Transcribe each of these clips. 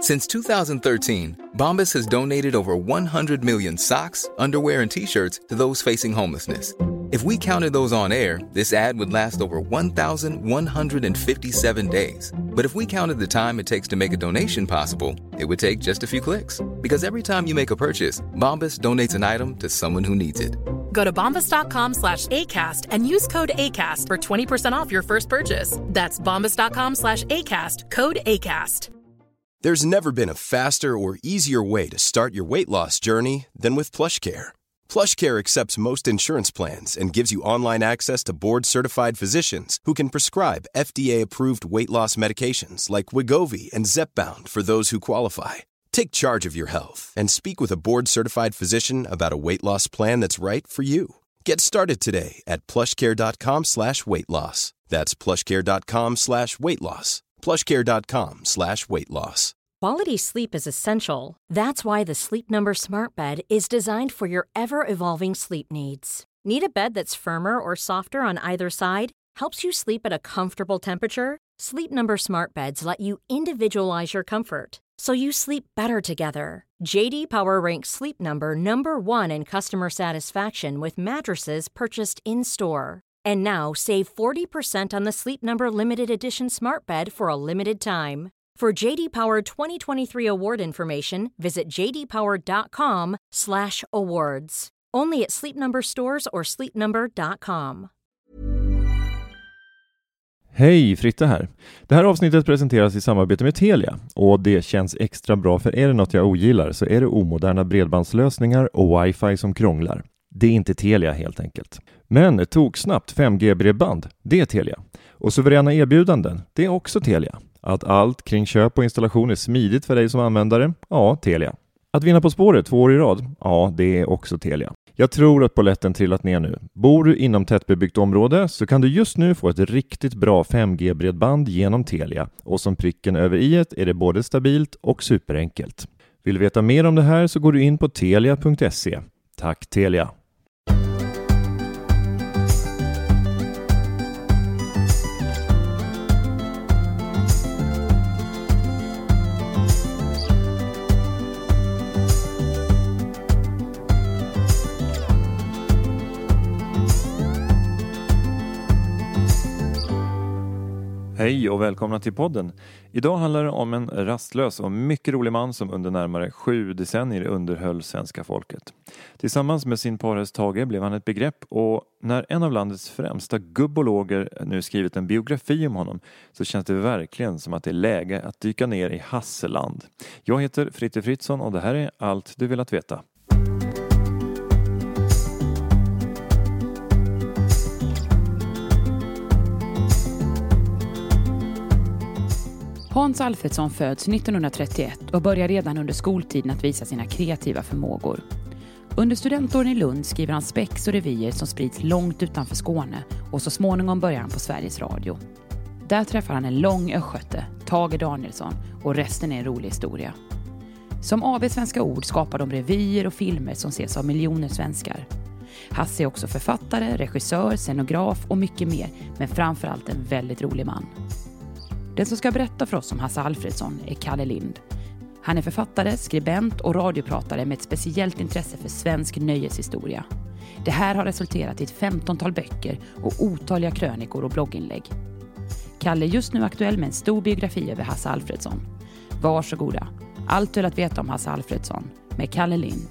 Since 2013, Bombas has donated over 100 million socks, underwear, and T-shirts to those facing homelessness. If we counted those on air, this ad would last over 1,157 days. But if we counted the time it takes to make a donation possible, it would take just a few clicks. Because every time you make a purchase, Bombas donates an item to someone who needs it. Go to bombas.com/ACAST and use code ACAST for 20% off your first purchase. That's bombas.com/ACAST, code ACAST. There's never been a faster or easier way to start your weight loss journey than with PlushCare. PlushCare accepts most insurance plans and gives you online access to board-certified physicians who can prescribe FDA-approved weight loss medications like Wegovy and Zepbound for those who qualify. Take charge of your health and speak with a board-certified physician about a weight loss plan that's right for you. Get started today at plushcare.com/weightloss. That's plushcare.com/weightloss. plushcare.com/weightloss. Quality sleep is essential. That's why the Sleep Number Smart Bed is designed for your ever-evolving sleep needs. Need a bed that's firmer or softer on either side? Helps you sleep at a comfortable temperature? Sleep Number Smart Beds let you individualize your comfort, so you sleep better together. JD Power ranks Sleep Number #1 in customer satisfaction with mattresses purchased in-store. And now, save 40% on the Sleep Number Limited Edition Smart Bed for a limited time. For JD Power 2023 award information, visit jdpower.com/awards. Only at Sleep Number stores or sleepnumber.com. Hej, Fritte här. Det här avsnittet presenteras i samarbete med Telia och det känns extra bra, för är det något jag ogillar så är det omoderna bredbandslösningar och wifi som krånglar. Det är inte Telia helt enkelt. Men tog snabbt 5G-bredband, det är Telia. Och suveräna erbjudanden, det är också Telia. Att allt kring köp och installation är smidigt för dig som användare, ja, Telia. Att vinna På spåret 2 år i rad, ja, det är också Telia. Jag tror att polletten trillat ner nu. Bor du inom tättbebyggt område så kan du just nu få ett riktigt bra 5G-bredband genom Telia. Och som pricken över i-et är det både stabilt och superenkelt. Vill du veta mer om det här så går du in på telia.se. Tack Telia! Hej och välkomna till podden. Idag handlar det om en rastlös och mycket rolig man som under närmare 7 decennier underhöll svenska folket. Tillsammans med sin parhäst Tage blev han ett begrepp, och när en av landets främsta gubbologer nu skrivit en biografi om honom så känns det verkligen som att det är läge att dyka ner i Hasseland. Jag heter Fritte Fritzson och det här är allt du velat veta. Hans Alfredsson föds 1931 och börjar redan under skoltiden att visa sina kreativa förmågor. Under studentåren i Lund skriver han spex och revyer som sprids långt utanför Skåne, och så småningom börjar han på Sveriges Radio. Där träffar han en lång östgöte, Tage Danielsson, och resten är en rolig historia. Som AB Svenska Ord skapar de revyer och filmer som ses av miljoner svenskar. Hasse är också författare, regissör, scenograf och mycket mer, men framförallt en väldigt rolig man. Den som ska berätta för oss om Hasse Alfredsson är Kalle Lind. Han är författare, skribent och radiopratare med ett speciellt intresse för svensk nöjeshistoria. Det här har resulterat i ett 15-tal böcker och otaliga krönikor och blogginlägg. Kalle är just nu aktuell med en stor biografi över Hasse Alfredsson. Varsågoda. Allt du vill att veta om Hasse Alfredsson med Kalle Lind.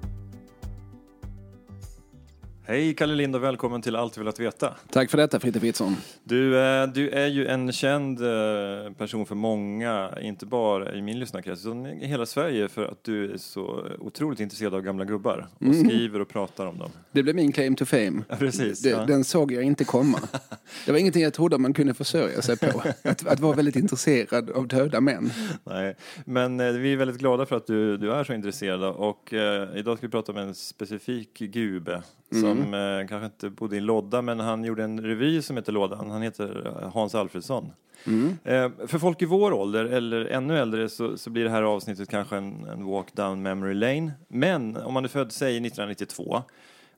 Hej Kalle Lind och välkommen till Allt du vill att veta. Tack för detta Fritte Fritzson. Du är ju en känd person för många, inte bara i min lyssnarkrets utan i hela Sverige, för att du är så otroligt intresserad av gamla gubbar och skriver och pratar om dem. Det blev min claim to fame. Ja, precis. Den såg jag inte komma. Det var ingenting jag trodde man kunde försörja sig på. Att vara väldigt intresserad av döda män. Nej, men vi är väldigt glada för att du är så intresserad, och idag ska vi prata om en specifik gube som kanske inte bodde i en lodda, men han gjorde en revy som heter Lådan. Han heter Hans Alfredsson. För folk i vår ålder eller ännu äldre så blir det här avsnittet kanske en walk down memory lane. Men om man är född, säg 1992,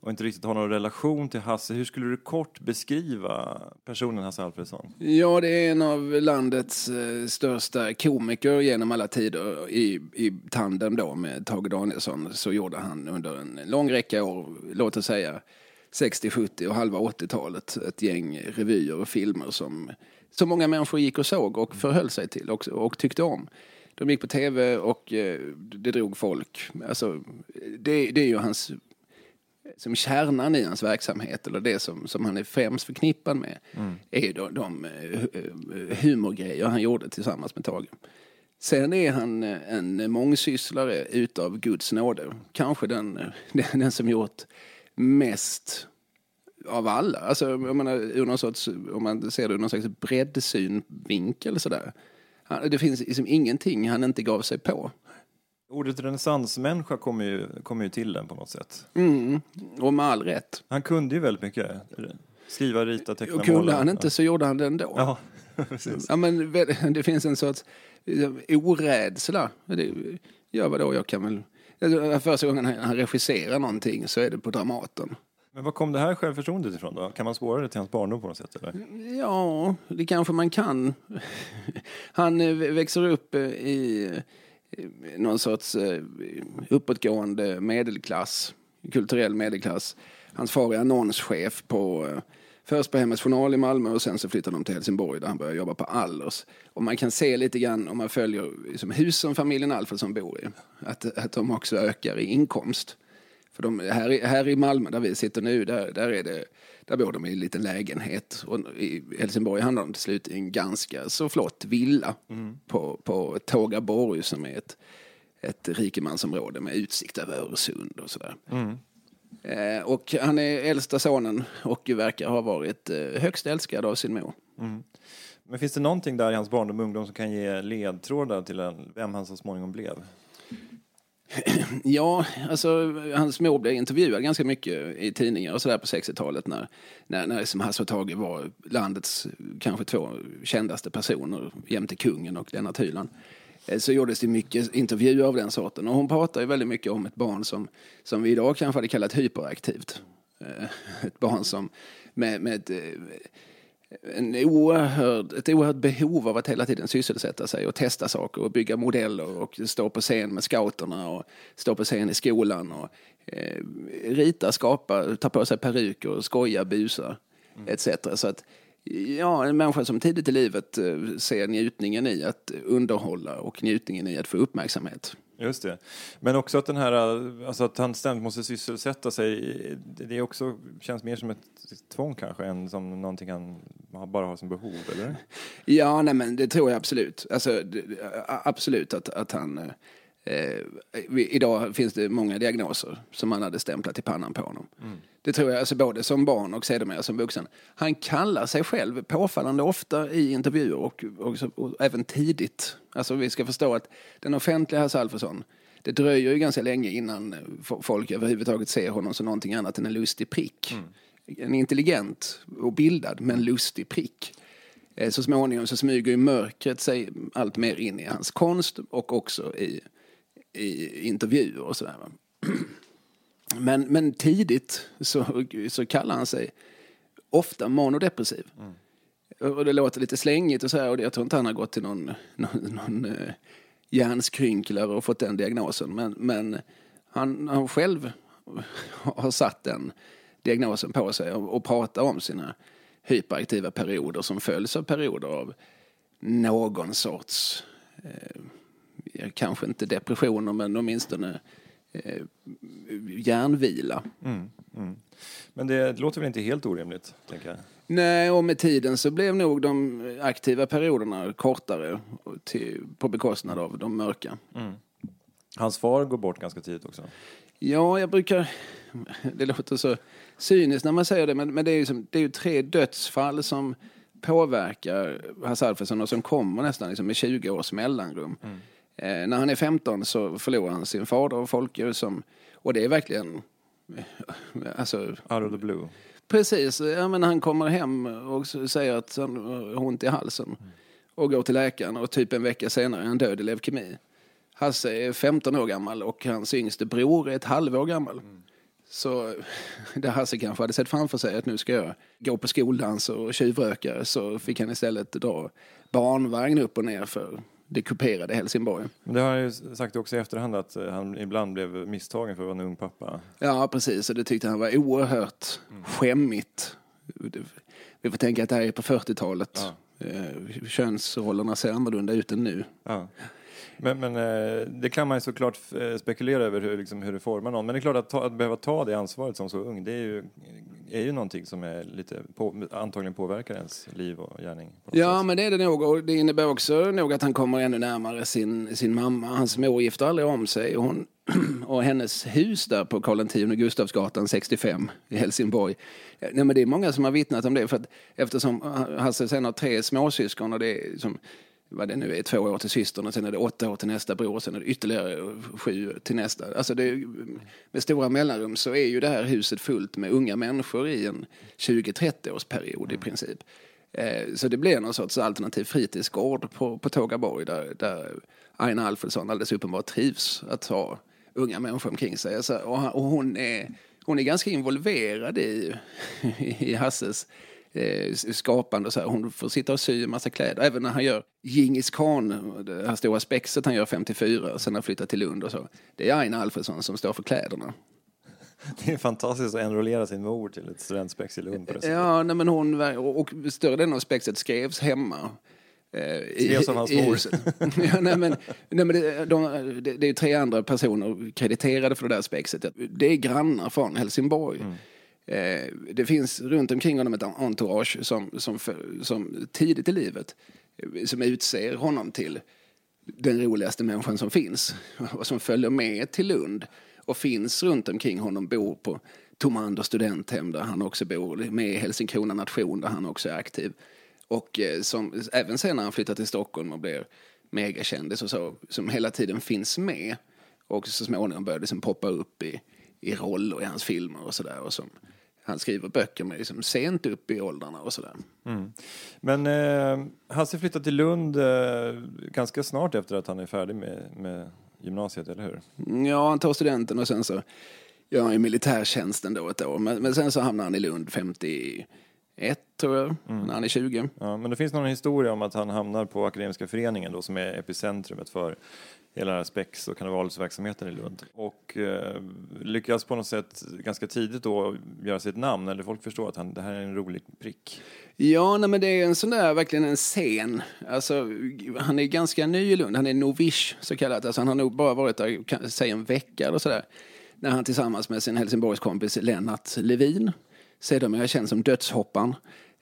och inte riktigt har någon relation till Hasse. Hur skulle du kort beskriva personen Hasse Alfredson? Ja, det är en av landets största komiker genom alla tider. I tandem då med Tage Danielsson så gjorde han under en lång räcka år, låt oss säga 60, 70 och halva 80-talet, ett gäng revyer och filmer som så många människor gick och såg och förhöll sig till och tyckte om. De gick på tv och det drog folk. Alltså, det är ju hans, som kärnan i hans verksamhet, eller det som han är främst förknippad med, är de humorgrejer han gjorde tillsammans med Tage. Sen är han en mångsysslare utav Guds nåde. Kanske den som gjort mest av alla. Alltså, om man ser det ur någon slags breddsynvinkel sådär. Det finns liksom ingenting han inte gav sig på. Ordet renässansmänniska kommer ju till den på något sätt. Och med all rätt. Han kunde ju väldigt mycket. Skriva, rita, teckna, måla. Och kunde han inte så gjorde han det ändå. Ja, precis. Ja, men det finns en sorts orädsla. Ja, vadå, jag kan väl... Första gången han regisserar någonting så är det på Dramaten. Men vad kom det här självförtroendet ifrån då? Kan man spåra det till hans barndom på något sätt? Eller? Ja, det kanske man kan. Han växer upp i någon sorts uppåtgående medelklass, kulturell medelklass. Hans far är annonschef först på Hemmets Journal i Malmö och sen så flyttar de till Helsingborg där han börjar jobba på Allers. Och man kan se lite grann om man följer liksom, husen familjen Alfredsson bor i, att de också ökar i inkomst. För här i Malmö där vi sitter nu, där bor de i en liten lägenhet. Och i Helsingborg handlar de till slut i en ganska så flott villa på Tågaborg som är ett rikemansområde med utsikt över Öresund och sådär. Och han är äldsta sonen och verkar ha varit högst älskad av sin mor. Men finns det någonting där i hans barndom och ungdom som kan ge ledtrådar till vem han så småningom blev? Ja, alltså hans mor blev intervjuad ganska mycket i tidningar och sådär på 60-talet när som Hasse och Tage var landets kanske 2 kändaste personer jämte kungen och Lennart Hyland. Så gjordes det mycket intervjuer av den sorten. Och hon pratar ju väldigt mycket om ett barn som vi idag kanske hade kallat hyperaktivt. Ett barn som med ett oerhört behov av att hela tiden sysselsätta sig och testa saker och bygga modeller och stå på scen med scouterna och stå på scen i skolan och rita, skapa, ta på sig peruker och skoja, busa etc. Så att ja, en människa som tidigt i livet ser njutningen i att underhålla och njutningen i att få uppmärksamhet. Just det. Men också att att han ständigt måste sysselsätta sig, det också känns mer som ett tvång kanske än som någonting han bara har som behov, eller? Ja, nej men det tror jag absolut. Alltså absolut att han idag finns det många diagnoser som man hade stämplat i pannan på honom. Det tror jag, alltså både som barn och sedermera som vuxen. Han kallar sig själv påfallande ofta i intervjuer och även tidigt. Alltså vi ska förstå att den offentliga Hasse Alfredson, det dröjer ju ganska länge innan folk överhuvudtaget ser honom som någonting annat än en lustig prick. En intelligent och bildad men lustig prick. Så småningom så smyger ju mörkret sig allt mer in i hans konst och också i intervjuer och sådär. Men tidigt så kallar han sig ofta manodepressiv. Och det låter lite slängigt och så här, och jag tror inte han har gått till någon hjärnskrynklare och fått den diagnosen. Men han själv har satt den diagnosen på sig och pratar om sina hyperaktiva perioder som följs av perioder av någon sorts kanske inte depressioner men åtminstone hjärnvila. Men det låter väl inte helt orimligt, tänker jag? Nej, och med tiden så blev nog de aktiva perioderna kortare på bekostnad av de mörka. Hans far går bort ganska tidigt också. Ja, jag brukar... Det låter så cyniskt när man säger det, men det är ju 3 dödsfall som påverkar Hasse Alfredson och som kommer nästan liksom med 20 års mellanrum. När han är 15 så förlorar han sin fader och Folke och det är verkligen alltså out of the blue. Precis, ja, men han kommer hem och säger att han har ont i halsen och går till läkaren och typ en vecka senare är han död i leukemi. Hasse är 15 år gammal och hans yngste bror är ett halvår gammal. Så där Hasse kanske hade sett framför sig att nu ska jag gå på skoldans och tjuvröka, så fick han istället dra barnvagn upp och ner för det kuperade Helsingborg. Men det har han ju sagt också i efterhand, att han ibland blev misstagen för att vara en ung pappa. Ja, precis. Och det tyckte han var oerhört skämmigt. Vi får tänka att det här är på 40-talet. Ja. Könsrollerna ser annorlunda ut än nu. Ja. Men det kan man ju såklart spekulera över hur det formar någon. Men det är klart att behöva ta det ansvaret som så ung, det är ju någonting som är lite antagligen påverkar ens liv och gärning. Ja, men det är det nog. Och det innebär också nog att han kommer ännu närmare sin mamma. Hans mor gifter aldrig om sig. Och hennes hus där på Karl X Gustavsgatan 65 i Helsingborg. Nej, men det är många som har vittnat om det. För att eftersom Hasse sen har 3 småsyskon och det är som... vad det nu är, 2 år till systern och sen är det 8 år till nästa bror och sen är det ytterligare 7 till nästa. Alltså med stora mellanrum så är ju det här huset fullt med unga människor i en 20-30 års period i princip. Så det blir någon sorts alternativ fritidsgård på Tågaborg där Aina Alfredsson alldeles uppenbart trivs att ha unga människor omkring sig. Alltså, och hon är ganska involverad i Hasses skapande och så här. Hon får sitta och sy en massa kläder. Även när han gör Djingis Khan, det här stora spexet han gör 54 och sen har flyttat till Lund och så. Det är Aina Alfredsson som står för kläderna. Det är fantastiskt att enrollera sin mor till ett studentspex i Lund på det sättet. Ja, nej, men hon och större delen av spexet skrevs hemma. Skrevs av hans mor. Ja, nej, men det är 3 andra personer krediterade för det där spexet. Det är grannar från Helsingborg. Det finns runt omkring honom ett entourage som tidigt i livet som utser honom till den roligaste människan som finns och som följer med till Lund och finns runt omkring honom, bor på Tomander studenthem där han också bor, med i Helsingkrona nation där han också är aktiv och som även sen när han flyttar till Stockholm och blir megakändis och så, som hela tiden finns med och så småningom börjar liksom poppa upp i roller i hans filmer och sådär, och som han skriver böcker med liksom sent upp i åldrarna och sådär. Men Hasse flyttar till Lund ganska snart efter att han är färdig med gymnasiet, eller hur? Ja, han tar studenten och sen så gör han ju militärtjänsten då ett år. Men sen så hamnar han i Lund 51, tror jag, när han är 20. Ja, men det finns någon historia om att han hamnar på Akademiska föreningen då, som är epicentrumet för hela spex- och karnevalsverksamheten i Lund. Och lyckas på något sätt ganska tidigt då göra sitt namn, eller folk förstår att det här är en rolig prick. Ja, nej, men det är en sån där, verkligen en scen. Alltså, han är ganska ny i Lund. Han är novish, så kallat. Alltså, han har nog bara varit där, säg en vecka eller sådär. När han tillsammans med sin Helsingborgskompis Lennart Levin, sedermera känd som Dödshoppan,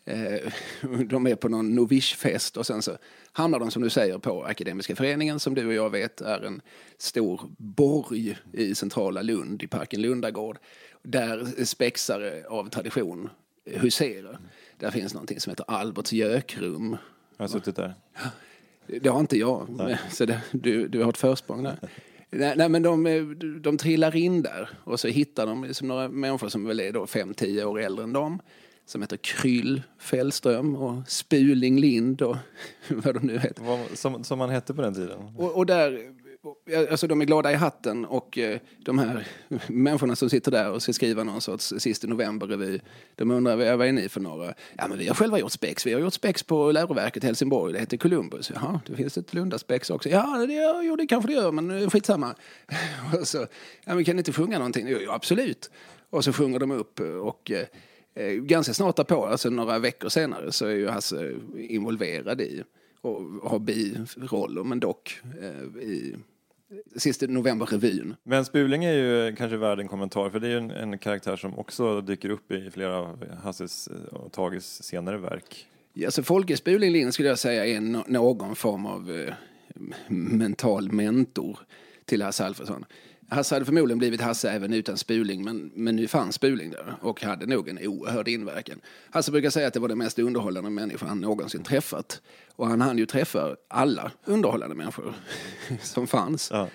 de är på någon novishfest och sen så hamnar de, som du säger, på Akademiska föreningen, som du och jag vet är en stor borg i centrala Lund, i parken Lundagård, där spexare av tradition huserar. Där finns någonting som heter Alberts gökrum. Jag har suttit där. Det har inte jag. Nej. Så du har ett försprång där. Nej, men de trillar in där och så hittar de liksom några människor som väl är då 5-10 år äldre än dem, som heter Kryll Fällström och Spuling Lind och vad de nu heter. Som man hette på den tiden. Och där, alltså de är glada i hatten, och de här människorna som sitter där och ska skriva någon sorts sista november-revy, de undrar, vad är ni för några? Ja, men vi har själva gjort spex. Vi har gjort spex på läroverket i Helsingborg. Det heter Columbus. Jaha, det finns ett Lundaspex också. Ja, det kanske det gör, men skitsamma. Och så, ja, men kan ni inte sjunga någonting? Jo, absolut. Och så sjunger de upp, och ganska snart därpå, alltså några veckor senare, så är ju Hasse involverad i och har biroller, men dock i sista november-revyn. Men Spuling är ju kanske värd en kommentar, för det är ju en karaktär som också dyker upp i flera av Hasses och Tages senare verk. Ja, så Folke Spuling Lind skulle jag säga är någon form av mental mentor till Hasse Alfredsson. Hasse hade förmodligen blivit Hasse även utan Spuling, men nu fanns Spuling där och hade nog en oerhörd inverkan. Hasse brukar säga att det var den mest underhållande människan han någonsin träffat. Och han hann ju träffa alla underhållande människor som fanns. Ja,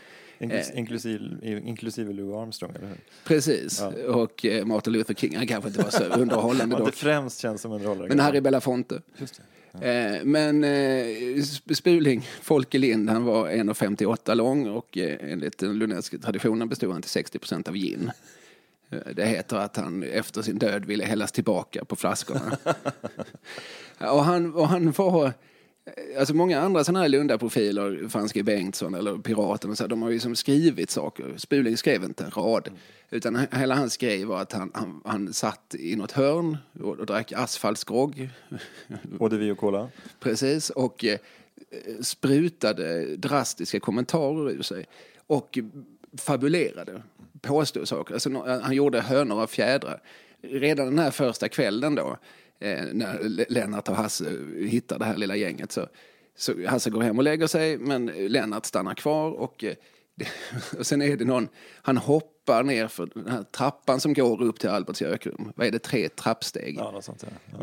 inklusive Louis Armstrong, eller hur? Precis, ja. Och Martin Luther King, han kanske inte var så underhållande dock. Det främst känns som underhållande. Men Harry Belafonte. Just det. Men Spuling, Folke Lind, han var 1,58 lång och enligt den lundenska traditionen bestod han till 60% av gin. Det heter att han efter sin död ville hällas tillbaka på flaskorna. och han var... Alltså många andra sådana här Lunda-profiler, Franske Bengtsson eller Piraten och så, de har ju som skrivit saker. Spuling skrev inte en rad. Utan hela hans grej var att han satt i något hörn och drack asfaltsgrogg. Både vi och cola. Precis, och sprutade drastiska kommentarer ur sig. Och fabulerade, påstod saker. Alltså, han gjorde hönor av fjädrar. Redan den här första kvällen då, när Lennart och Hasse hittar det här lilla gänget, så Hasse går hem och lägger sig, men Lennart stannar kvar och sen är det någon, han hoppar ner för den här trappan som går upp till Alberts gökrum. Vad är det, 3 trappsteg? Ja, något sånt, ja.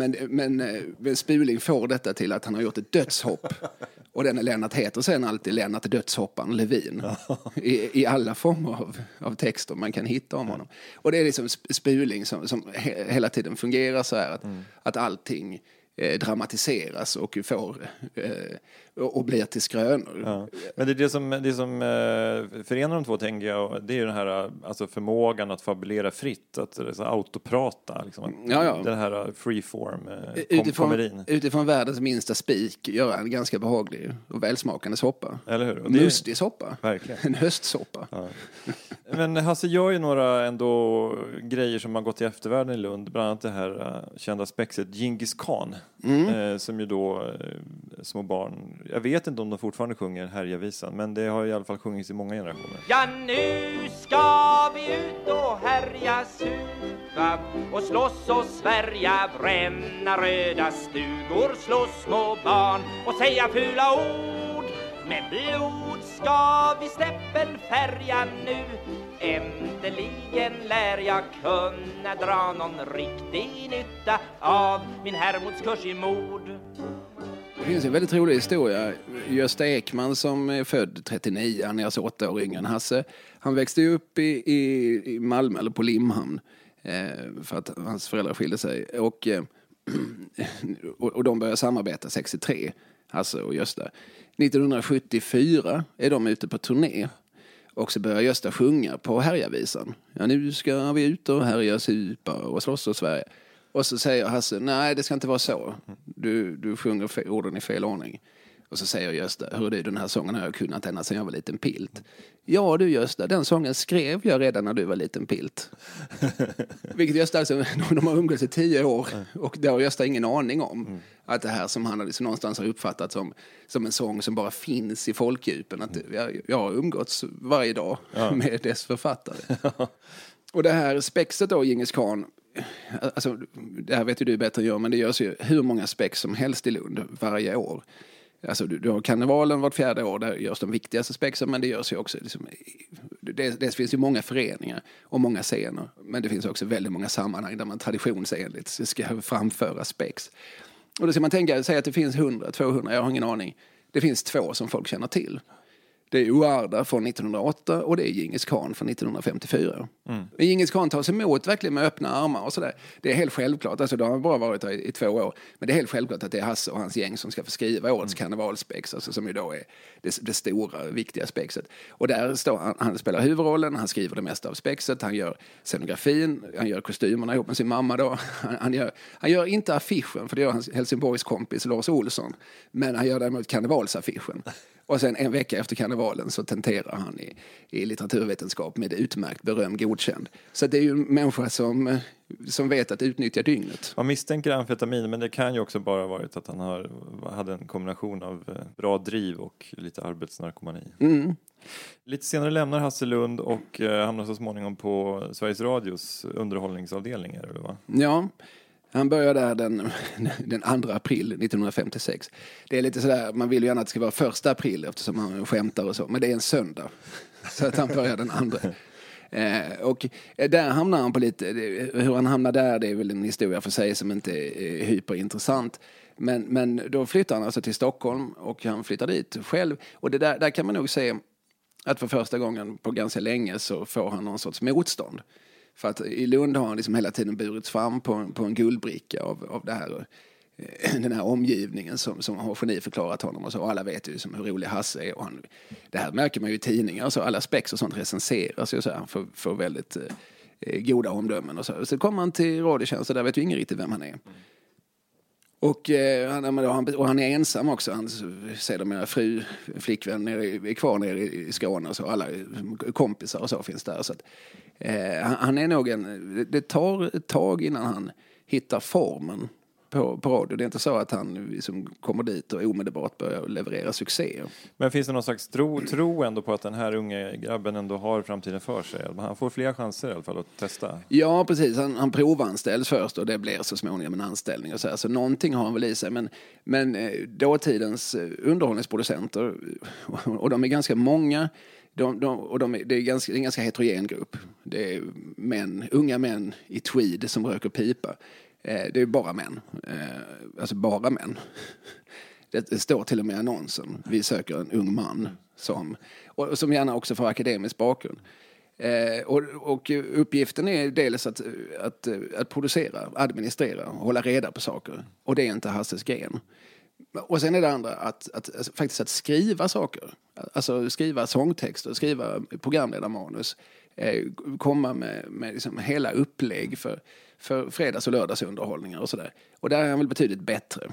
Men Spuling får detta till att han har gjort ett dödshopp. Och den Lennart heter sen alltid Lennart Dödshopparen Levin. I alla former av texter man kan hitta om honom. Och det är liksom Spuling som hela tiden fungerar så här att allting dramatiseras och får och blir till skrönor. Ja. Men det som förenar de två, tänker jag, det är ju den här alltså förmågan att fabulera fritt, att alltså, autoprata liksom. Den här freeform komedin. Utifrån världens minsta spik göra en ganska behaglig och välsmakande soppa. Eller hur? Och mustig soppa. Verkligen. En höstsoppa. Ja. Men Hasse gör ju några ändå grejer som har gått i eftervärlden i Lund, bland annat det här kända spexet Genghis Khan, som ju då små barn, jag vet inte om de fortfarande sjunger Härjavisan, men det har i alla fall sjungits i många generationer. Ja, nu ska vi ut och härja, supa och slåss och svärja, bränna röda stugor, slå små barn och säga fula ord. Med blod ska vi stäppelfärja nu. Äntligen lär jag kunna dra någon riktig nytta av min Hermodskurs i mord. Det finns en väldigt rolig historia. Gösta Ekman som är född 39, han är alltså 8 år yngre än Hasse. Han växte ju upp i Malmö eller på Limhamn för att hans föräldrar skilde sig. Och de började samarbeta 63, Hasse och Gösta. 1974 är de ute på turné. Och så börjar Gösta sjunga på Härjavisan. Ja, nu ska vi ut och härja, supa och slåss och Sverige. Och så säger Hasse, nej det ska inte vara så. Du sjunger orden i fel ordning. Och så säger Gösta, hör du, den här sången har jag kunnat ända sedan jag var liten pilt. Ja du Gösta, den sången skrev jag redan när du var liten pilt. Vilket Gösta, alltså, de har umgåtts i 10 år. Och det har Gösta ingen aning om. Att det här som han liksom någonstans har uppfattat som en sång som bara finns i folkdjupen. Att jag har umgåtts varje dag med dess författare. Och det här spexet då, Genghis Khan, alltså, det här vet ju du bättre än jag, men det görs ju hur många spex som helst i Lund varje år. Alltså du har karnevalen vart 4:e år, där görs de viktigaste spexen, men det görs ju också liksom, det finns ju många föreningar och många scener, men det finns också väldigt många sammanhang där man traditionsenligt ska framföra spex. Och då ska man säga att det finns 100, 200, jag har ingen aning. Det finns 2 som folk känner till. Det är Oarda från 1908 och det är Genghis Khan från 1954. Men Genghis Khan tas emot verkligen med öppna armar och sådär. Det är helt självklart, alltså det har bara varit i 2 år. Men det är helt självklart att det är Hasse och hans gäng som ska få skriva årets karnevalspex, alltså som ju då är det stora, viktiga spexet. Och där står han spelar huvudrollen, han skriver det mesta av spexet, han gör scenografin, han gör kostymerna ihop med sin mamma då. Han gör inte affischen, för det gör hans Helsingborgs kompis Lars Olsson. Men han gör däremot karnevalsaffischen. Och sen en vecka efter karnevalen så tenterar han i litteraturvetenskap med utmärkt beröm godkänd. Så det är ju en människa som vet att utnyttja dygnet. Man misstänker amfetamin, men det kan ju också bara varit att han hade en kombination av bra driv och lite arbetsnarkomani. Lite senare lämnar Hasse Lund och hamnar så småningom på Sveriges Radios underhållningsavdelning, eller va? Ja. Han börjar där den 2 april 1956. Det är lite sådär, man vill ju gärna att det ska vara 1 april eftersom han skämtar och så. Men det är en söndag. Så att han börjar den 2. Och där hamnar han på lite, hur han hamnar där, det är väl en historia för sig som inte är hyperintressant. Men då flyttar han alltså till Stockholm och han flyttar dit själv. Och det där kan man nog se att för första gången på ganska länge så får han någon sorts motstånd. För att i Lund har han liksom hela tiden burits fram på en guldbricka av det här, den här omgivningen som har geniförklarat honom och så. Och alla vet ju liksom hur rolig Hasse är. Och det här märker man ju i tidningar. Så alla spex och sånt recenseras ju så här. Han får väldigt goda omdömen och så. Så kommer han till Radiotjänst och där vet ju ingen riktigt vem han är. Och han är ensam också. Han säger att mina flickvän är kvar nere i Skåne och så. Alla kompisar och så finns där. Så att, han är nog det tar ett tag innan han hittar formen på radio. Det är inte så att han liksom kommer dit och omedelbart börjar leverera succéer. Men finns det någon slags tro ändå på att den här unga grabben ändå har framtiden för sig? Han får fler chanser i alla fall att testa. Ja, precis. Han provanställs först och det blir så småningom en anställning och så här. Så någonting har han väl i sig. Men dåtidens underhållningsproducenter, och de är ganska många, det är en ganska heterogen grupp. Det är unga män i tweed som röker pipa. Det är bara män. Alltså bara män. Det står till och med i annonsen. Vi söker en ung man som gärna också får akademisk bakgrund. Och uppgiften är dels att producera, administrera, hålla reda på saker. Och det är inte Hasses gren. Och sen är det andra att skriva saker. Alltså skriva sångtexter, skriva programledarmanus. Komma med liksom hela upplägg för fredags- och lördagsunderhållningar och sådär. Och där är han väl betydligt bättre.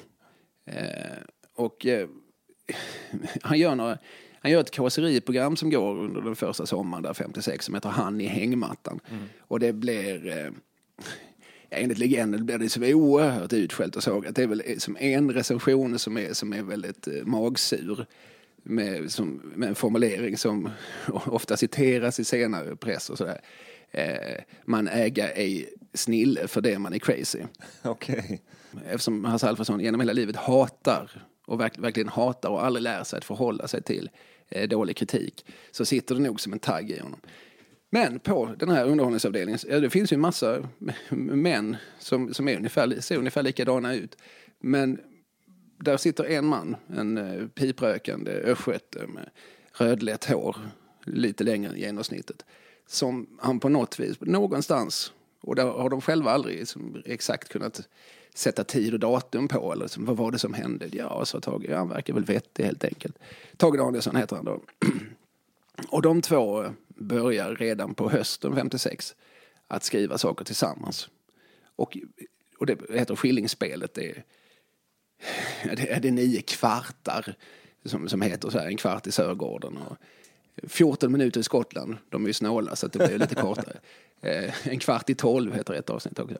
Han gör ett kåseriprogram som går under den första sommaren där 56 som heter Han i hängmattan. Och det blir enligt legenden blir det så oerhört utskällt och sågat. Det är väl som en recension som är väldigt magsur med en formulering som ofta citeras i senare press och sådär. Man äger ej snille för det man är crazy. Okej. Eftersom Hasse Alfredson genom hela livet hatar och verkligen hatar och aldrig lär sig att förhålla sig till dålig kritik, så sitter det nog som en tagg i honom. Men på den här underhållningsavdelningen, det finns ju en massa män som ser ungefär likadana ut. Men där sitter en man, en piprökande östgöte med rödlätt hår, lite längre än genomsnittet, som han på något vis, någonstans, och där har de själva aldrig exakt kunnat sätta tid och datum på, eller vad var det som hände? Ja, så han verkar väl vettig helt enkelt. Tage Danielsson heter han då. Och de två börjar redan på hösten 56 att skriva saker tillsammans. Och det heter Skillingspelet. Det är 9 kvartar som heter så här, en kvart i Sörgården och 14 minuter i Skottland. De är ju snåla så att det blir lite kortare. En kvart i 12 heter ett avsnitt också.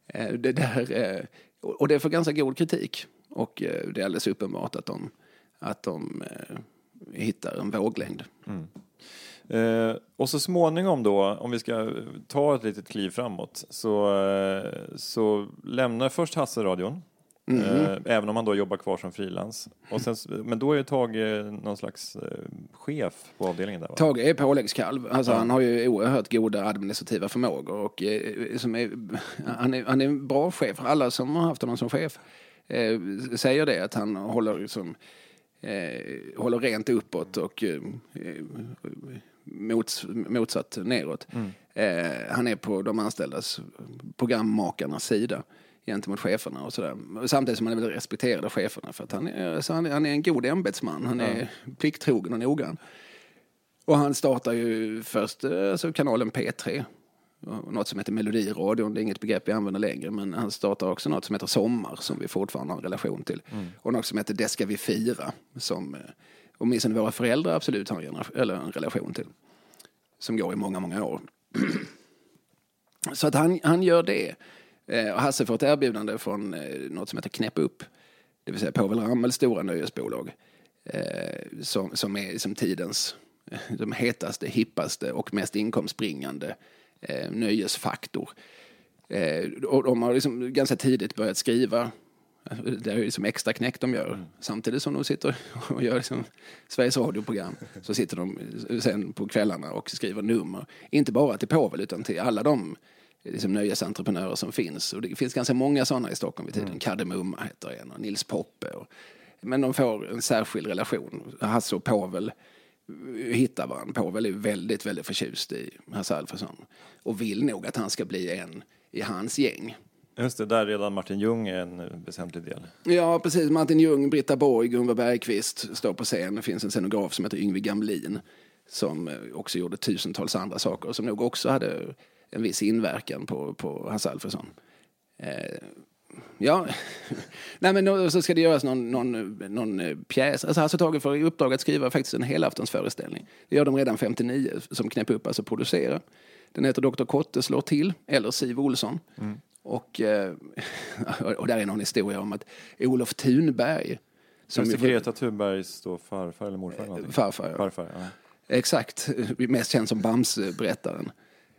Och det får ganska god kritik. Och det är alldeles uppenbart att de hittar en våglängd. Och så småningom då, om vi ska ta ett litet kliv framåt, så lämnar först Hasse radion. Även om han då jobbar kvar som frilans. Men då är Tage någon slags chef på avdelningen där, va? Tage är påläggskalv. Alltså, han har ju oerhört goda administrativa förmågor. Och han är en bra chef. Alla som har haft honom som chef säger det, att han håller rent uppåt och motsatt neråt. Han är på de anställdas programmakarnas sida gentemot cheferna och sådär. Samtidigt som han är väl respekterad av cheferna, för att han är en god ämbetsman. Han är plikttrogen och noggrann. Och han startar ju först kanalen P3. Något som heter Melodiradion, det är inget begrepp jag använder längre, men han startar också något som heter Sommar, som vi fortfarande har en relation till. Och något som heter Det ska vi fira, som åtminstone våra föräldrar absolut har en relation till. Som går i många, många år. Så att han gör det. Och Hasse får ett erbjudande från något som heter Knäpp upp. Det vill säga Povel Ramels stora nöjesbolag. Som är som tidens de hetaste, hippaste och mest inkomstbringande nöjesfaktor. Och de har liksom ganska tidigt börjat skriva. Det är ju liksom extra knäck de gör. Samtidigt som de sitter och gör liksom Sveriges radioprogram, så sitter de sen på kvällarna och skriver nummer. Inte bara till Povel utan till alla de liksom nöjesentreprenörer som finns. Och det finns ganska många sådana i Stockholm vid tiden. Kardemumma heter en, och Nils Poppe. Men de får en särskild relation. Hasse och Povel hittar varandra. Povel är väldigt, väldigt förtjust i Hasse Alfredson. Och vill nog att han ska bli en i hans gäng. Just det, där redan Martin Ljung är en väsentlig del. Ja, precis. Martin Ljung, Britta Borg, Gunvar Bergqvist står på scen. Det finns en scenograf som heter Yngve Gamlin, som också gjorde tusentals andra saker, som nog också hade en viss inverkan på Hasse Alfredson. Ja, nej, men så ska det göras någon pjäs. Alltså Hasse och Tage får i uppdrag att skriva faktiskt en helaftonsföreställning. Det gör de redan 59 som Knäpp upp alltså producerar. Den heter Dr. Kotte slår till, eller Siv Olsson. Och där är någon historia om att Olof Thunberg, som Greta Thunbergs då farfar eller morfar? Farfar, ja. Exakt, mest känd som Bamse-berättaren.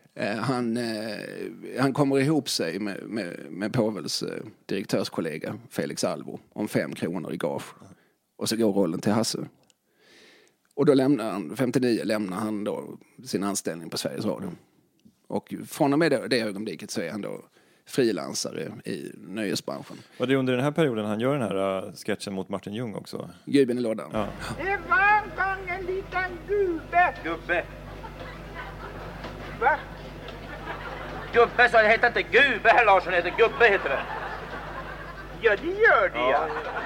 Han kommer ihop sig med Povels direktörskollega Felix Alvo om 5 kronor i gage. Och så går rollen till Hasse. Och då 59 lämnar han då sin anställning på Sveriges Radio. Och från och med det ögonblicket så är han då frilansare i nöjesbranschen. Var det under den här perioden han gör den här sketchen mot Martin Ljung också? Gubben i lådan. Ja. Det var en gång en liten gubbe. Gubbe? Va? Gubbe, så det heter inte gubbe, herr Larsson, heter gubbe, heter det. Ja, det gör det, ja.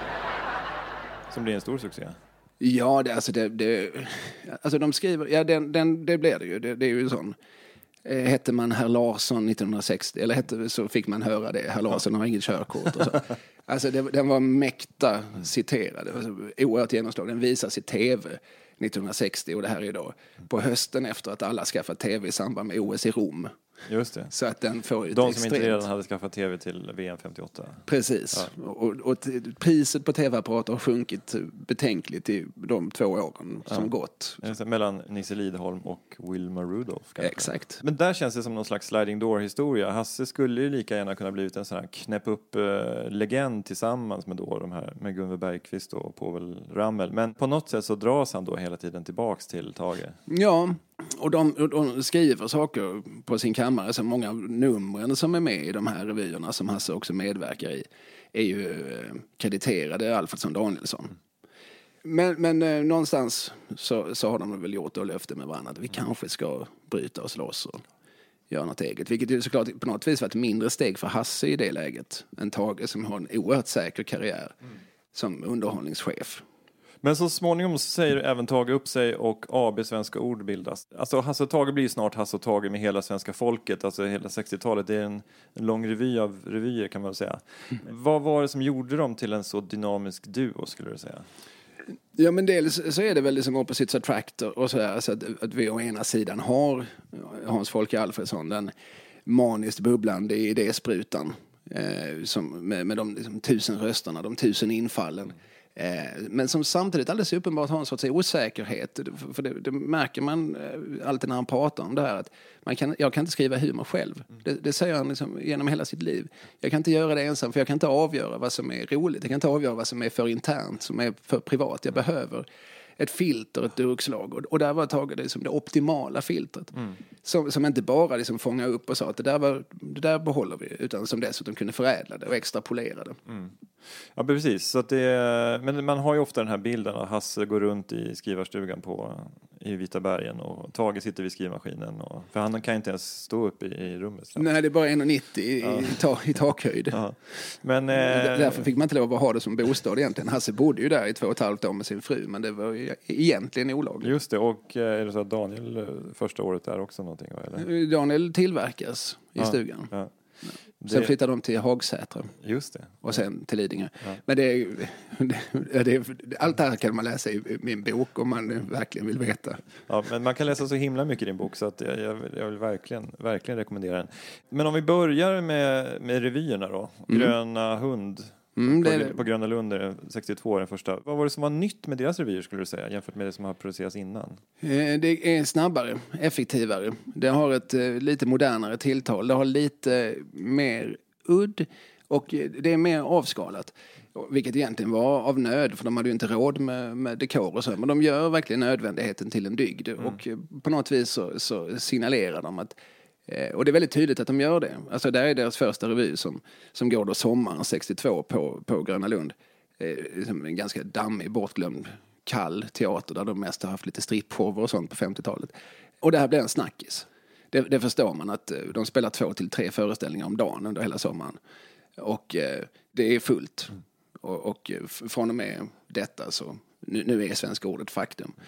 Som blir en stor succé. Ja, alltså de skriver, ja, det blir det ju. Det är ju sån. Hette man herr Larsson 1960, eller så fick man höra det. Herr Larsson har inget körkort. Och så. Alltså den var mäkta citerad. Alltså, oerhört genomslag. Den visas i tv 1960 och det här är då på hösten efter att alla skaffat tv i samband med OS i Rom. Just det. Så att den får de som inte redan hade skaffat tv till VM 58. Precis. Ja. Och priset på tv-apparater har sjunkit betänkligt i de 2 åren som gått. Mellan Nisse Lidholm och Wilma Rudolph. Exakt. Men där känns det som någon slags sliding door-historia. Hasse skulle ju lika gärna kunna blivit en sån här knäpp upp legend tillsammans med då de här med Gunve Bergqvist och Povel Ramel. Men på något sätt så dras han då hela tiden tillbaks till Tage. Ja. Och de skriver saker på sin kammare, så många av numren som är med i de här revyerna som Hasse också medverkar i är ju krediterade Alfredsson Danielsson. Men någonstans så har de väl gjort och löfte med varandra att vi kanske ska bryta oss loss och göra något eget. Vilket ju såklart på något vis var ett mindre steg för Hasse i det läget än Tage som har en oerhört säker karriär som underhållningschef. Men så småningom säger även Tage upp sig och AB Svenska Ord bildas. Alltså Hasse och Tage blir snart Hasse och Tage med hela svenska folket. Alltså hela 60-talet. Det är en lång revy av revyer kan man säga. Vad var det som gjorde dem till en så dynamisk duo skulle du säga? Ja, men dels så är det väl liksom opposites attract och så där. Så att vi å ena sidan har Hans Folke Alfredsson, den maniskt bubblande idésprutan. Med de liksom 1000 rösterna, de 1000 infallen. Men som samtidigt alldeles uppenbart har en sorts osäkerhet. För det märker man alltid när han pratar om det här. Att jag kan inte skriva humor själv. Det säger han liksom genom hela sitt liv. Jag kan inte göra det ensam, för jag kan inte avgöra vad som är roligt. Jag kan inte avgöra vad som är för internt, som är för privat. Jag behöver ett filter, ett durkslag. Och där var Tage det som det optimala filtret. Som inte bara liksom fånga upp och sa att det där behåller vi. Utan som dessutom kunde förädla det och extrapolera det. Ja, precis. Så att men man har ju ofta den här bilden att Hasse går runt i skrivarstugan i Vita bergen och Tage sitter vid skrivmaskinen. För han kan inte ens stå upp i rummet. Så. Nej, det är bara 1,90 i takhöjd. Ja. Men, därför fick man inte lov att ha det som bostad egentligen. Hasse bodde ju där i 2,5 år med sin fru, men det var ju egentligen olagligt. Just det, och är det så att Daniel första året är också någonting? Eller? Daniel tillverkas i stugan. Ja. Sen flyttade de till Hagsätra. Just det. Och sen till Lidingö. Ja. Men allt det här kan man läsa i min bok om man verkligen vill veta. Ja, men man kan läsa så himla mycket i din bok så att jag vill verkligen rekommendera den. Men om vi börjar med revyerna då. Gröna hund. På Gröna Lund 62 den första. Vad var det som var nytt med deras revyer skulle du säga jämfört med det som har producerats innan? Det är snabbare, effektivare. Det har ett lite modernare tilltal. Det har lite mer udd och det är mer avskalat. Vilket egentligen var av nöd, för de hade ju inte råd med dekor och så. Men de gör verkligen nödvändigheten till en dygd. Och på något vis så signalerar de att och det är väldigt tydligt att de gör det. Alltså där är deras första revy som går då sommaren 62 på Gröna Lund. En ganska dammig, bortglömd, kall teater där de mest har haft lite strippshower och sånt på 50-talet. Och det här blir en snackis. Det förstår man att de spelar 2 till 3 föreställningar om dagen under hela sommaren. Och det är fullt. Och från och med detta så nu är Svenska Ordet faktum.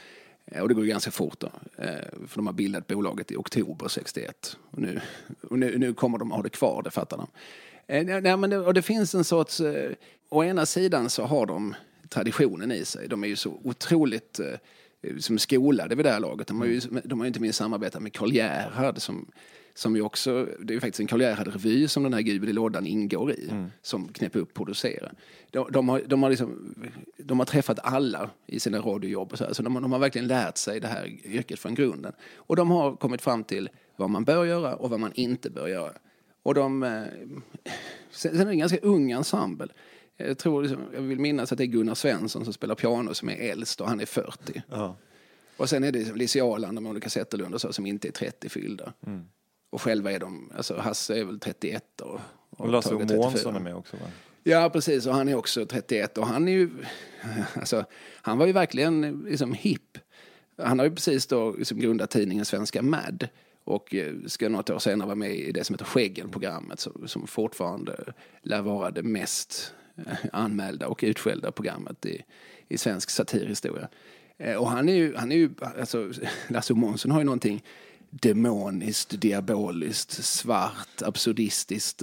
Och det går ju ganska fort då. För de har bildat bolaget i oktober 61. Och nu kommer de att ha det kvar, det fattar de. Och det finns en sorts... Å ena sidan så har de traditionen i sig. De är ju så otroligt som skolade vid det här laget. De har ju inte minst samarbetat med Karl Gerhard som ju också... Det är ju faktiskt en Karl Gerhard-revy som den här Gud i lådan ingår i. Som knäpper upp och producerar. De har träffat alla i sina radiojobb och så här. Så de har verkligen lärt sig det här yrket från grunden. Och de har kommit fram till vad man bör göra och vad man inte bör göra. Och sen är det en ganska ung ensemble. Jag vill minnas att det är Gunnar Svensson som spelar piano som är äldst och han är 40. Ja. Och sen är det Lise Arland och Monica Zetterlund och så som inte är 30 fyllda. Och själva är de, alltså Hasse är väl 31 och Lasse Månsson är med också, va? Ja, precis, och han är också 31 och han är ju alltså, han var ju verkligen liksom hipp. Han har ju precis då liksom grundat tidningen Svenska Mad och ska något år senare vara med i det som heter Skäggen-programmet som fortfarande lär vara det mest anmälda och utskällda programmet i svensk satirhistoria. Och han är ju alltså Lasse Månsson har ju någonting demoniskt, diaboliskt, svart, absurdistiskt.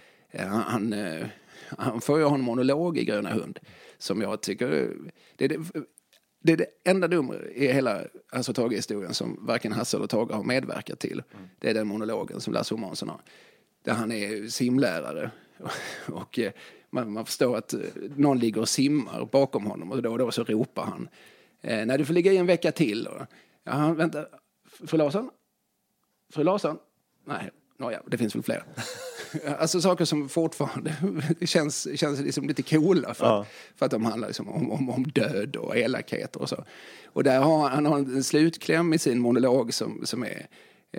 Han får ju ha en monolog i Gröna hund som jag tycker det är det enda dumma i hela alltså Tage-historien som varken Hasse eller Tage har medverkat till. Det är den monologen som Lasse Månsson har. Där han är simlärare och man förstår att någon ligger och simmar bakom honom och då så ropar han när du får ligga i en vecka till. Ja, vänta, fru Larsson? Nej, det finns väl fler. Alltså saker som fortfarande känns liksom lite coola för att de handlar liksom om död och elakheter och så. Och där har han en slutkläm i sin monolog som är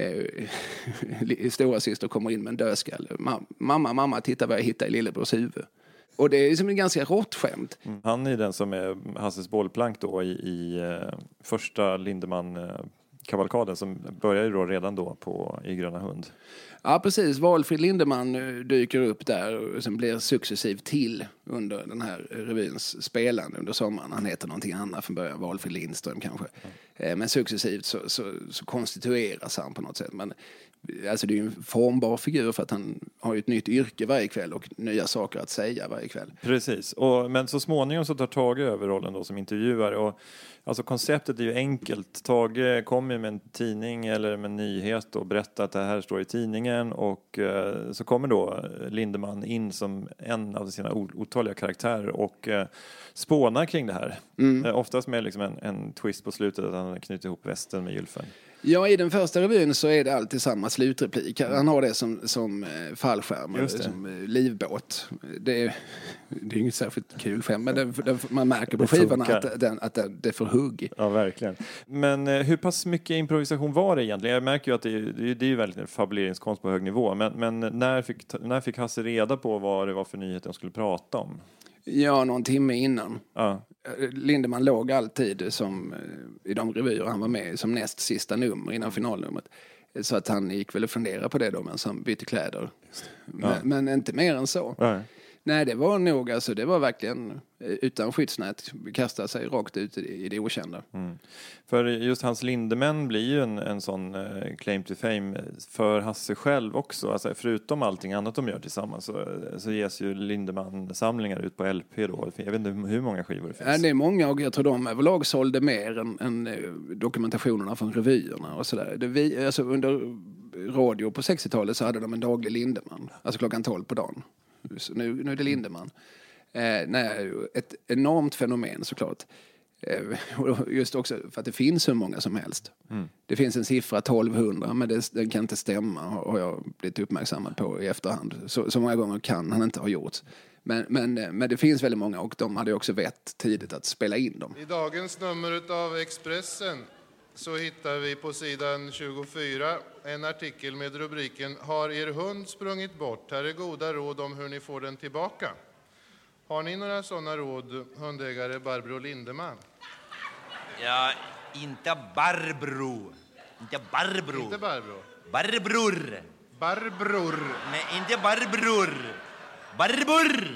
stora syster kommer in med en dödskalle. Mamma, titta vad jag hittar i lillebrors huvud. Och det är liksom en ganska rått skämt. Han är den som är Hasses bollplank då i första Lindemann-kavalkaden som börjar ju då redan då i Gröna hund. Ja, precis. Valfrid Lindemann dyker upp där och sen blir successivt till under den här revyns spelande under sommaren. Han heter någonting annat från början, Valfrid Lindström kanske. Men successivt så konstitueras han på något sätt. Men alltså det är ju en formbar figur för att han har ju ett nytt yrke varje kväll och nya saker att säga varje kväll. Precis, men så småningom så tar Tage över rollen då som intervjuare och alltså konceptet är ju enkelt. Tage kommer med en tidning eller med en nyhet och berättar att det här står i tidningen och så kommer då Lindemann in som en av sina otaliga karaktärer och spånar kring det här. Oftast med liksom en twist på slutet att han knyter ihop västen med gylfen. Ja, i den första revyn så är det alltid samma slutreplik. Han har det som fallskärm, som livbåt. Det är inget särskilt kul skämt, men man märker på skivorna att det får hugg. Ja, verkligen. Men hur pass mycket improvisation var det egentligen? Jag märker ju att det är ju väldigt en fabuleringskonst på hög nivå. Men när fick Hasse reda på vad det var för nyhet de skulle prata om? Ja, någon timme innan. Ja. Lindemann låg alltid som i de revyer han var med som näst sista nummer innan finalnumret. Så att han gick väl och funderade på det då men som bytte kläder. Men inte mer än så. Nej, det var nog, alltså det var verkligen utan skyddsnät kasta sig rakt ut i det okända. För just Hans Lindemann blir ju en sån claim to fame för Hasse själv också. Alltså, förutom allting annat de gör tillsammans så ges ju Lindemann-samlingar ut på LP då. Jag vet inte hur många skivor det finns. Ja, det är många och jag tror de överlag sålde mer än dokumentationerna från revyerna och sådär. Alltså under radio på 60-talet så hade de en daglig Lindemann. Alltså klockan 12 på dagen. Så nu är det Lindemann. Ett enormt fenomen såklart. Just också för att det finns hur många som helst. Det finns en siffra 1200 men den kan inte stämma har jag blivit uppmärksammad på i efterhand. Så många gånger kan han inte ha gjort. Men det finns väldigt många och de hade också vett tidigt att spela in dem. I dagens nummer av Expressen så hittar vi på sidan 24 en artikel med rubriken Har er hund sprungit bort? Här är goda råd om hur ni får den tillbaka. Har ni några sådana råd, hundägare Barbro Lindemann? Ja, inte Barbro. Inte Barbro. Inte Barbro. Barbror. Barbror. Nej, inte Barbror. Barbor.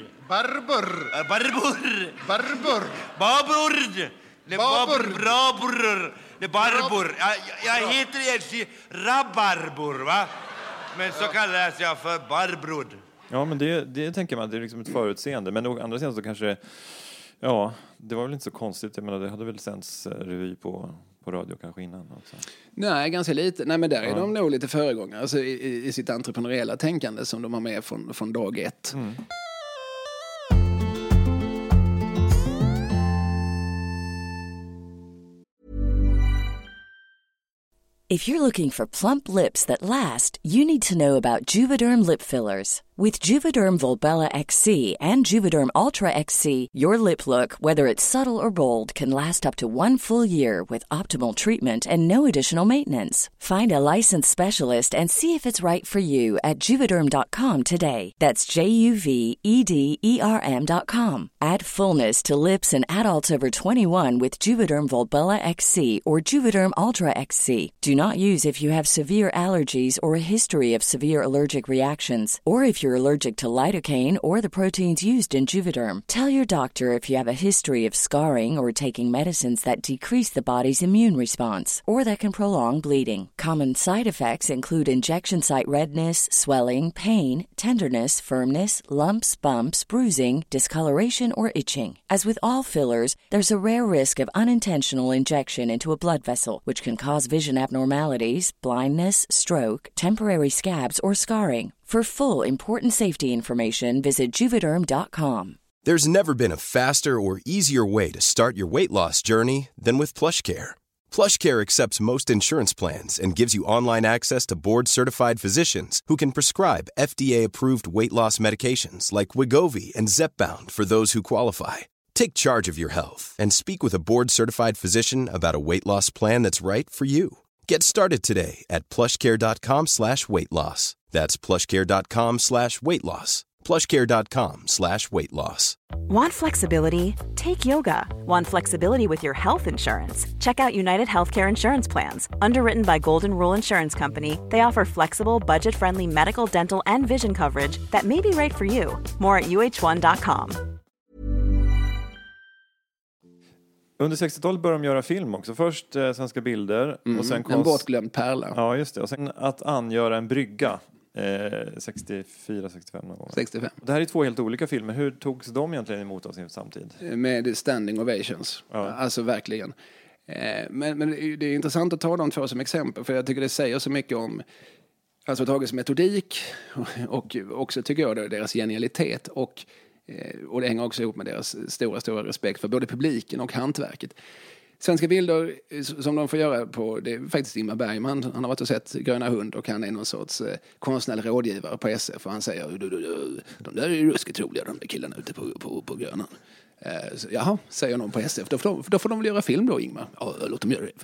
Barbor. Barbor. Barbor. Babor. Babor. Brabor. Det är barbor. Jag heter egentligen rabarbor, va? Men så kallas jag för barbrod. Ja, men det tänker man, det är liksom ett förutseende. Men å andra sidan så kanske, ja, det var väl inte så konstigt. Jag menar, det hade väl sänds revy på radio kanske innan också. Nej, ganska lite. Nej, men där är de nog lite föregångare. Alltså i sitt entreprenöriella tänkande som de har med från dag ett. Mm. If you're looking for plump lips that last, you need to know about Juvederm lip fillers. With Juvederm Volbella XC and Juvederm Ultra XC, your lip look, whether it's subtle or bold, can last up to 1 full year with optimal treatment and no additional maintenance. Find a licensed specialist and see if it's right for you at Juvederm.com today. That's JUVEDERM.com. Add fullness to lips in adults over 21 with Juvederm Volbella XC or Juvederm Ultra XC. Do not use if you have severe allergies or a history of severe allergic reactions, or if you're allergic to lidocaine or the proteins used in Juvederm. Tell your doctor if you have a history of scarring or taking medicines that decrease the body's immune response or that can prolong bleeding. Common side effects include injection site redness, swelling, pain, tenderness, firmness, lumps, bumps, bruising, discoloration, or itching. As with all fillers, there's a rare risk of unintentional injection into a blood vessel, which can cause vision abnormalities, blindness, stroke, temporary scabs, or scarring. For full, important safety information, visit Juvederm.com. There's never been a faster or easier way to start your weight loss journey than with PlushCare. PlushCare accepts most insurance plans and gives you online access to board-certified physicians who can prescribe FDA-approved weight loss medications like Wegovy and Zepbound for those who qualify. Take charge of your health and speak with a board-certified physician about a weight loss plan that's right for you. Get started today at plushcare.com/weightloss. That's plushcare.com/weightloss. plushcare.com/weightloss. Want flexibility? Take yoga. Want flexibility with your health insurance? Check out United Healthcare Insurance Plans. Underwritten by Golden Rule Insurance Company, they offer flexible, budget-friendly medical, dental, and vision coverage that may be right for you. More at uh1.com. Under 60-talet började de göra film också. Först Svenska bilder. Och sen en bortglömd pärla. Ja, just det. Och sen att angöra en brygga. 64-65 någon gång. 65. Det här är 2 helt olika filmer. Hur togs de egentligen emot av sin samtid? Med standing ovations. Ja. Alltså verkligen. Men det är intressant att ta de 2 som exempel. För jag tycker det säger så mycket om alltså tagits metodik. Och också tycker jag deras genialitet. Och det hänger också ihop med deras stora respekt för både publiken och hantverket. Svenska bilder som de får göra på, det är faktiskt Ingmar Bergman. Han har varit och sett Gröna hund och han är någon sorts konstnärlig rådgivare på SF. Och han säger, de där är ju ruskigt roliga, de där killarna ute på Grönan. Jaha, säger någon på SF. Då får de väl göra film då, Ingmar? Ja, låt dem göra det.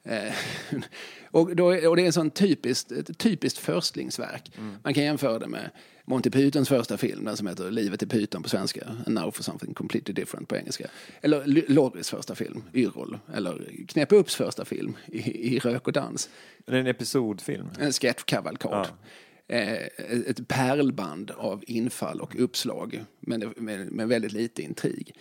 Och det är en sån typiskt förstlingsverk. Man kan jämföra det med Monty Pythons första film, den som heter Livet i Python på svenska, And Now for Something Completely Different på engelska. Eller Lorris första film, Yrrol. Eller Knäpp Upps första film, i Rök och dans. Det är en episodfilm. En sketchkavalkad. Ja. Ett pärlband av infall och uppslag, med väldigt lite intrig.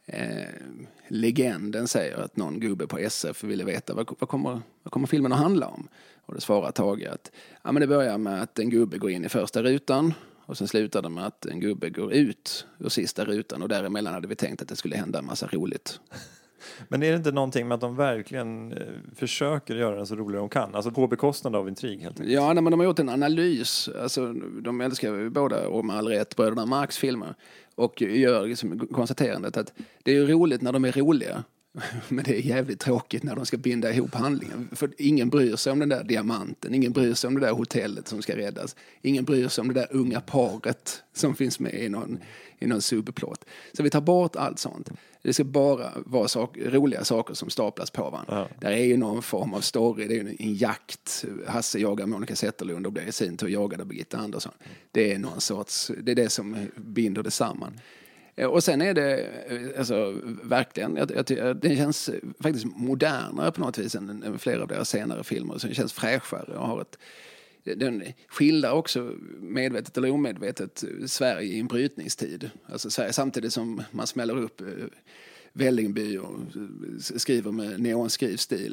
Legenden säger att någon gubbe på SF ville veta vad kommer filmen att handla om. Och det svarar Tage att men det börjar med att en gubbe går in i första rutan och sen slutar det med att en gubbe går ut ur sista rutan och däremellan hade vi tänkt att det skulle hända en massa roligt. Men är det inte någonting med att de verkligen försöker göra den så rolig de kan? Alltså på bekostnad av intrig helt enkelt. Ja, men de har gjort en analys. Alltså, de älskar båda och med all rätt bröderna Marx filmer. Och gör liksom konstaterandet att det är roligt när de är roliga. Men det är jävligt tråkigt när de ska binda ihop handlingen. För ingen bryr sig om den där diamanten. Ingen bryr sig om det där hotellet som ska räddas. Ingen bryr sig om det där unga paret som finns med i någon subplot. Så vi tar bort allt sånt. Det ska bara vara roliga saker som staplas på varandra. Ja. Där är ju någon form av story. Det är ju en jakt. Hasse jagar Monica Zetterlund och blir i sin tur jagad av Birgitta Andersson. Det är någon sorts... Det är det som binder det samman. Och sen är det alltså, verkligen, det känns faktiskt modernare på något vis än flera av deras senare filmer. Så det känns fräschare och har den skildrar också medvetet eller omedvetet Sverige i en brytningstid. Alltså Sverige samtidigt som man smäller upp Vällingby och skriver med neonskrivstil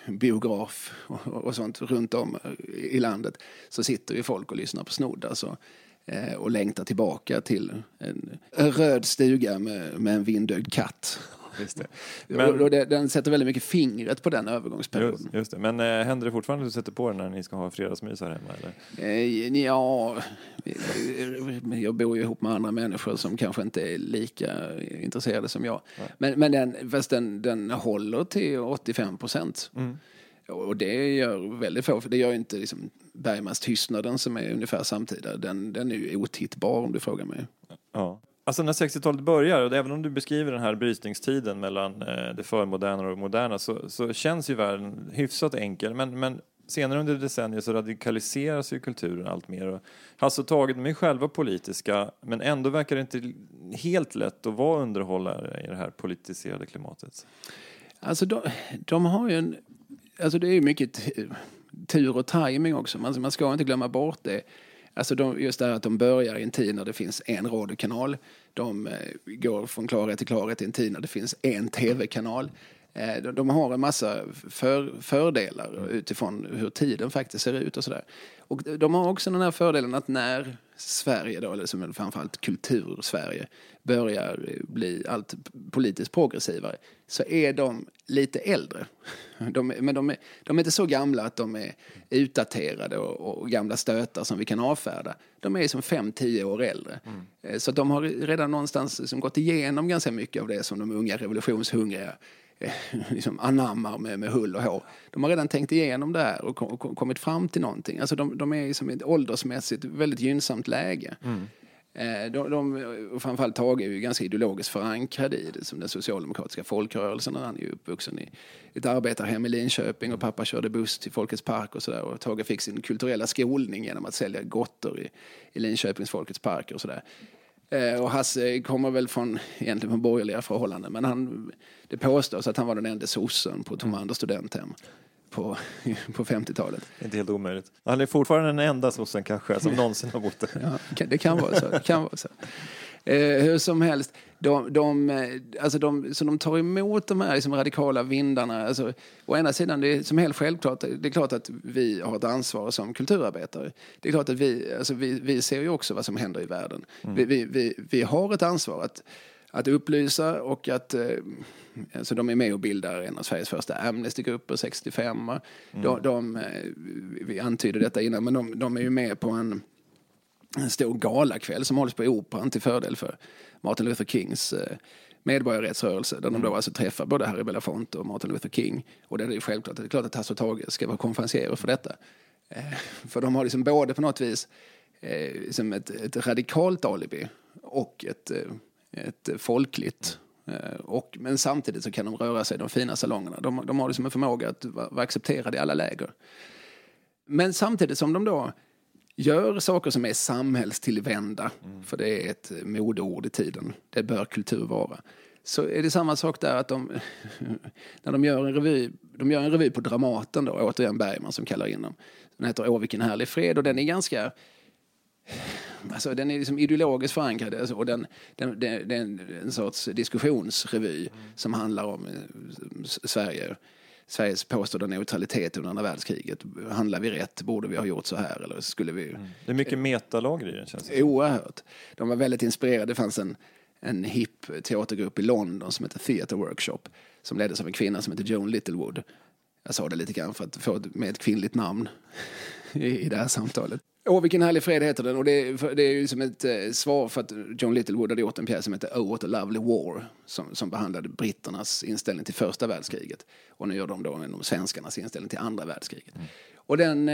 biograf och sånt runt om i landet, så sitter ju folk och lyssnar på Snodd alltså, och längtar tillbaka till en röd stuga med en vindögd katt. Just det. Men, den sätter väldigt mycket fingret på den övergångsperioden. Just det. Men händer det fortfarande att du sätter på den när ni ska ha fredagsmys här hemma? Eller? Ja, jag bor ju ihop med andra människor som kanske inte är lika intresserade som jag. Men den håller till 85%. Mm. Och det gör väldigt få, för det gör inte liksom Bergmans Tystnaden som är ungefär samtida. Den är ju otittbar om du frågar mig. Ja. Alltså när 60-talet börjar, och även om du beskriver den här brytningstiden mellan det förmoderna och det moderna, så känns ju världen hyfsat enkel. Men senare under decennier så radikaliseras ju kulturen allt mer. Och Hasse och Tage, de är själva politiska, men ändå verkar det inte helt lätt att vara underhållare i det här politiserade klimatet. Alltså de har ju alltså det är ju mycket tur och timing också. Man ska inte glömma bort det. Alltså just det här att de börjar i en tid när det finns en radiokanal. De går från klarhet till klarhet i en tid när det finns en tv-kanal. De har en massa fördelar utifrån hur tiden faktiskt ser ut och sådär. Och de har också den här fördelen att när Sverige då, eller som framförallt kultur-Sverige, börjar bli allt politiskt progressivare, så är de lite äldre. Men de är inte så gamla att de är utdaterade och gamla stötar som vi kan avfärda. De är som 5-10 år äldre. Så de har redan någonstans liksom gått igenom ganska mycket av det som de unga revolutionshungriga liksom anammar med hull och hår. De har redan tänkt igenom det här och kommit fram till någonting. Alltså de är som ett åldersmässigt väldigt gynnsamt läge. Och framförallt Tage är ju ganska ideologiskt förankrad i det, som den socialdemokratiska folkrörelsen. Han är ju uppvuxen i ett arbetarhem i Linköping och pappa körde buss till Folkets park och sådär. Och Tage fick sin kulturella skolning genom att sälja gotter i Linköpings Folkets park och sådär. Och Hasse kommer väl egentligen från borgerliga förhållanden, men det påstås att han var den enda sossen på Tom Anders studenthem på 50-talet. Inte helt omöjligt. Han är fortfarande den enda sossen kanske som någonsin har bott där. Ja, det kan vara så. Hur som helst, de tar emot de här liksom radikala vindarna. Alltså, å ena sidan, det är som helt självklart, det är klart att vi har ett ansvar som kulturarbetare. Det är klart att vi ser ju också vad som händer i världen. Vi har ett ansvar att upplysa, och att alltså de är med och bildar en av Sveriges första Amnesty-grupper 65. Vi antyder detta innan, men de är ju med på en stor galakväll som hålls på Operan till fördel för Martin Luther Kings medborgarrättsrörelse, där de då alltså träffar både Harry Belafonte och Martin Luther King. Och det är självklart, det är klart att Hasse och Tage ska vara konferencier för detta. För de har liksom både på något vis som ett radikalt alibi och ett folkligt. Men samtidigt så kan de röra sig i de fina salongerna. De har liksom en förmåga att vara accepterade i alla läger. Men samtidigt som de då gör saker som är samhällstillvända, för det är ett modeord i tiden, det bör kultur vara, så är det samma sak där att när de gör en revy på Dramaten då, återigen Bergman som kallar in dem. Den heter Åh vilken härlig fred, och den är ganska, alltså den är liksom ideologiskt förankrad, alltså, och det är en sorts diskussionsrevy som handlar om Sveriges påstådda neutralitet under andra världskriget. Handlar vi rätt? Borde vi ha gjort så här? Eller skulle vi... Det är mycket metalager i den, känns det. Oerhört. De var väldigt inspirerade. Det fanns en hipp teatergrupp i London som heter Theatre Workshop, som leddes av en kvinna som heter Joan Littlewood. Jag sa det lite grann för att få med ett kvinnligt namn i det här samtalet. Åh, vilken härlig fred heter den, och det är ju som ett svar för att John Littlewood hade gjort en pjäs som heter Oh, What a Lovely War, som behandlade britternas inställning till första världskriget, och nu gör de då de svenskarnas inställning till andra världskriget. Och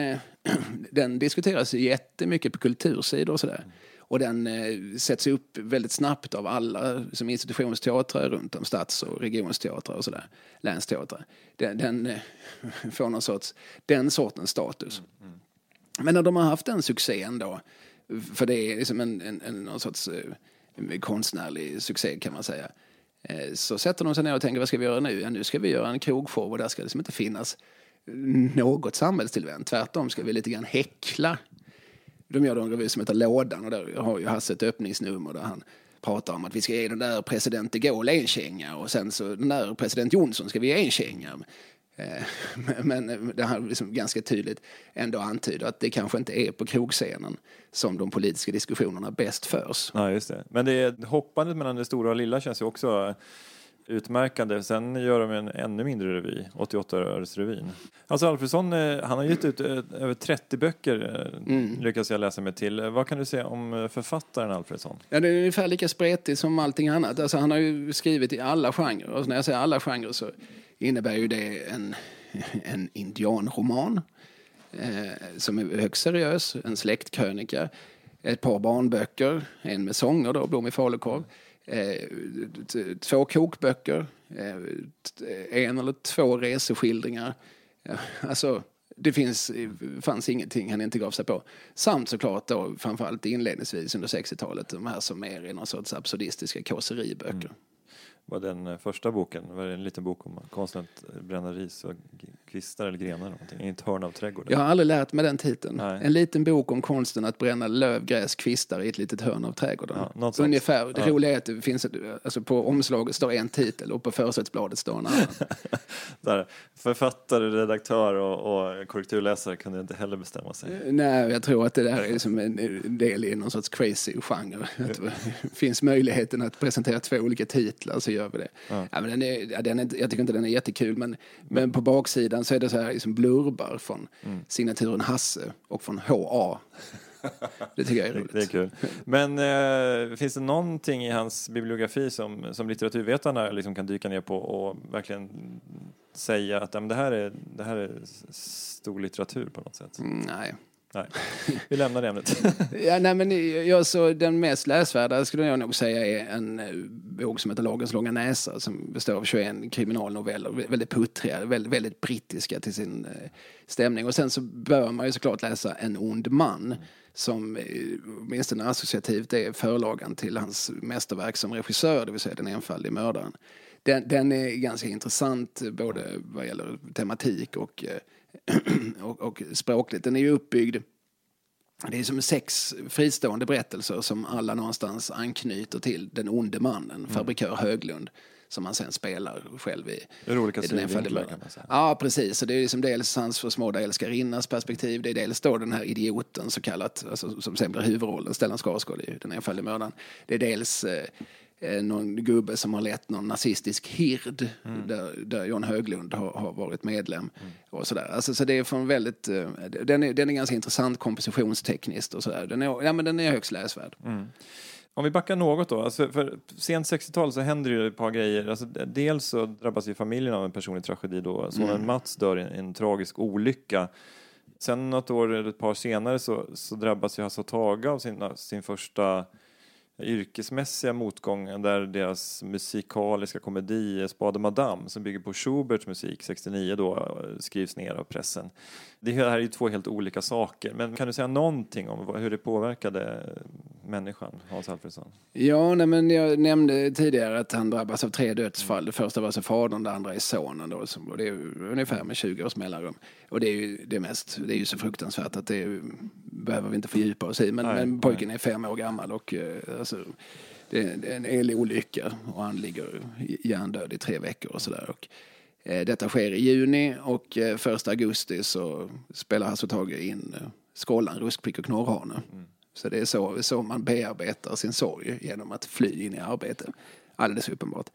den diskuteras jättemycket på kultursidor och sådär. Och den sätts upp väldigt snabbt av alla som institutionsteatrar runt om, stads- och regionsteatrar och sådär, länsteatrar. Den får någon den sortens status. Men när de har haft den succén då, för det är liksom någon sorts konstnärlig succé kan man säga, så sätter de sig ner och tänker, vad ska vi göra nu? Ja, nu ska vi göra en krogshow, och där ska det liksom inte finnas något samhällstillvänt. Tvärtom ska vi lite grann häckla. De gör då en revy som heter Lådan, och där har ju Hasse ett öppningsnummer där han pratar om att vi ska ge den där president de Gaulle en känga, och sen så den där president Jonsson ska vi ge en känga. Men det här liksom ganska tydligt ändå antyder att det kanske inte är på krogscenen som de politiska diskussionerna bäst förs. Ja, just det. Men det är hoppandet mellan det stora och lilla känns ju också utmärkande. Sen gör de en ännu mindre revy, 88-öresrevyn. Alltså Alfredsson, han har gett ut över 30 böcker, lyckas jag läsa mig till. Vad kan du säga om författaren Alfredsson? Ja, det är ungefär lika spretigt som allting annat. Alltså, han har ju skrivit i alla genrer. Och när jag säger alla genrer så innebär ju det en indianroman som är högst seriös, en släktkrönika, ett par barnböcker, en med sånger då, Blom i falukorv, 2 kokböcker, 1 eller 2 reseskildringar. Alltså, det fanns ingenting han inte gav sig på. Samt såklart då, framförallt inledningsvis under 60-talet, de här som är någon sorts absurdistiska kåseriböcker. Var den första boken, var det en liten bok om konsten att bränna ris och kvistar eller grenar någonting, i ett hörn av trädgården? Jag har aldrig lärt mig den titeln. Nej. En liten bok om konsten att bränna löv, gräs, kvistar i ett litet hörn av trädgården. Ja, ungefär. Det roliga är att det finns, alltså på omslaget står en titel och på försättsbladet står en annan. Där, författare, redaktör och korrekturläsare kunde inte heller bestämma sig. Nej, jag tror att det där är som en del i någon sorts crazy genre. Att det finns möjligheten att presentera 2 olika titlar, så gör vi det. Ja. Ja, men jag tycker inte den är jättekul, men på baksidan så är det så här liksom blurbar från signaturen Hasse och från HA. Det tycker jag är roligt. Det är kul. Men finns det någonting i hans bibliografi som litteraturvetarna liksom kan dyka ner på och verkligen säga att det här är stor litteratur på något sätt? Nej. Vi lämnar det ämnet. Ja, nej, men så den mest läsvärda skulle jag nog säga är en bok som heter Lagens långa näsa, som består av 21 kriminalnoveller, väldigt puttriga, väldigt brittiska till sin stämning. Och sen så bör man ju såklart läsa En ond man, som åtminstone associativt är förlagan till hans mästerverk som regissör, det vill säga Den enfaldige mördaren. Den är ganska intressant både vad gäller tematik och språkligt. Den är ju uppbyggd, det är som 6 fristående berättelser som alla någonstans anknyter till den onde mannen, fabrikör Höglund, som han sen spelar själv i Den enfaldige mördaren. Ja, precis. Så det är liksom dels hans försmådda älskarinnas perspektiv, det är dels då den här idioten så kallat, alltså, som sen blir huvudrollen, Stellan Skarsgård i Den enfaldige mördaren. Det är dels någon gubbe som har lett någon nazistisk hird där Jon Höglund har varit medlem och sådär. Alltså, så det är från väldigt den är ganska intressant kompositionstekniskt och sådär. Den är högst läsvärd. Om vi backar något då, alltså för sent 60-tal så händer ju ett par grejer. Alltså, dels så drabbas ju familjen av en personlig tragedi då. Sonen Mats dör i en tragisk olycka. Sen något år eller ett par senare så drabbas ju Hasse och Tage av sin första yrkesmässiga motgång, där deras musikaliska komedi Spade Madame, som bygger på Schuberts musik 69 då, skrivs ner av pressen. Det här är ju 2 helt olika saker, men kan du säga någonting om hur det påverkade människan, Hans Alfredsson? Ja, men jag nämnde tidigare att han drabbas av 3 dödsfall. Det första var så fadern, det andra är sonen då, och det är ungefär med 20 års mellanrum. Och det är ju det är ju så fruktansvärt att det behöver vi inte fördjupa oss i, men pojken är 5 år gammal och alltså, det är en elig olycka och han ligger hjärndöd i 3 veckor och sådär. Och detta sker i juni och 1 augusti så spelar Hasse och Tage in Skållan, Ruskprick och Knorrhane. Så det är så man bearbetar sin sorg, genom att fly in i arbete. Alldeles uppenbart.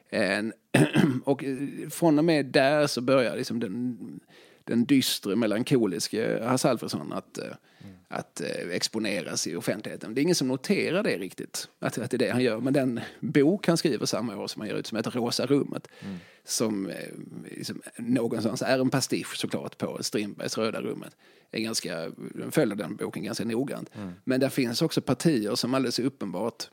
Och från och med där så börjar liksom den dystre melankoliske Hasse Alfredsson att exponeras i offentligheten. Det är ingen som noterar det riktigt, att det är det han gör. Men den bok han skriver samma år som han ger ut, som heter Rosa rummet, som liksom någonstans är en pastisch såklart på Strindbergs Röda rummet, följer den boken ganska noggrant. Men där finns också partier som alldeles uppenbart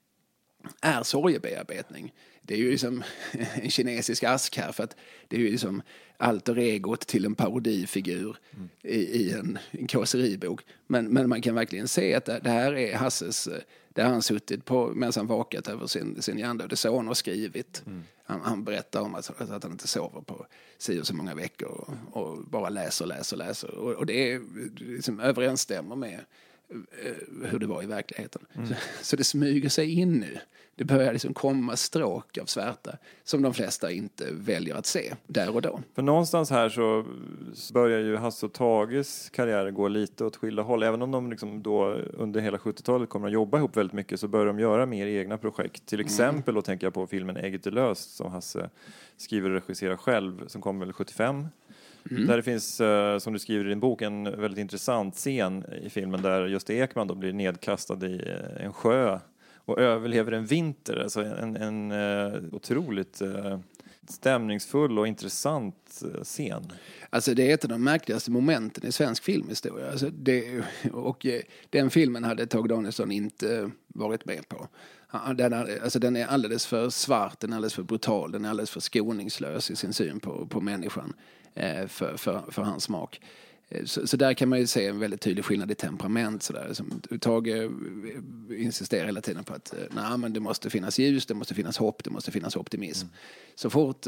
är sorgebearbetning. Det är ju liksom en kinesisk ask här, för att det är ju liksom alter egot till en parodifigur i en kåseribok. Men man kan verkligen se att det här är Hasses, där han suttit på medan han vakat över sin hjärndöde son och skrivit. Han berättar om att han inte sover på så många veckor och bara läser. Och det är liksom överensstämmer hur det var i verkligheten. Så det smyger sig in nu. Det börjar liksom komma stråk av svärta som de flesta inte väljer att se där och då. För någonstans här så börjar ju Hasse och Tages karriär gå lite åt skilda håll. Även om de liksom då under hela 70-talet kommer att jobba ihop väldigt mycket, så börjar de göra mer egna projekt. Till exempel då tänker jag på filmen Ägget är löst som Hasse skriver och regisserar själv, som kom väl 75. Där det finns, som du skriver i din bok, en väldigt intressant scen i filmen där just Ekman då blir nedkastad i en sjö och överlever en vinter. Alltså en otroligt stämningsfull och intressant scen. Alltså det är ett av de märkligaste momenten i svensk filmhistoria. Alltså den filmen hade Tage Danielsson inte varit med på. Den är alldeles för svart, den är alldeles för brutal, den är alldeles för skoningslös i sin syn på människan för hans smak. Så där kan man ju se en väldigt tydlig skillnad i temperament. Tage insisterar hela tiden på att men det måste finnas ljus, det måste finnas hopp, det måste finnas optimism. Så fort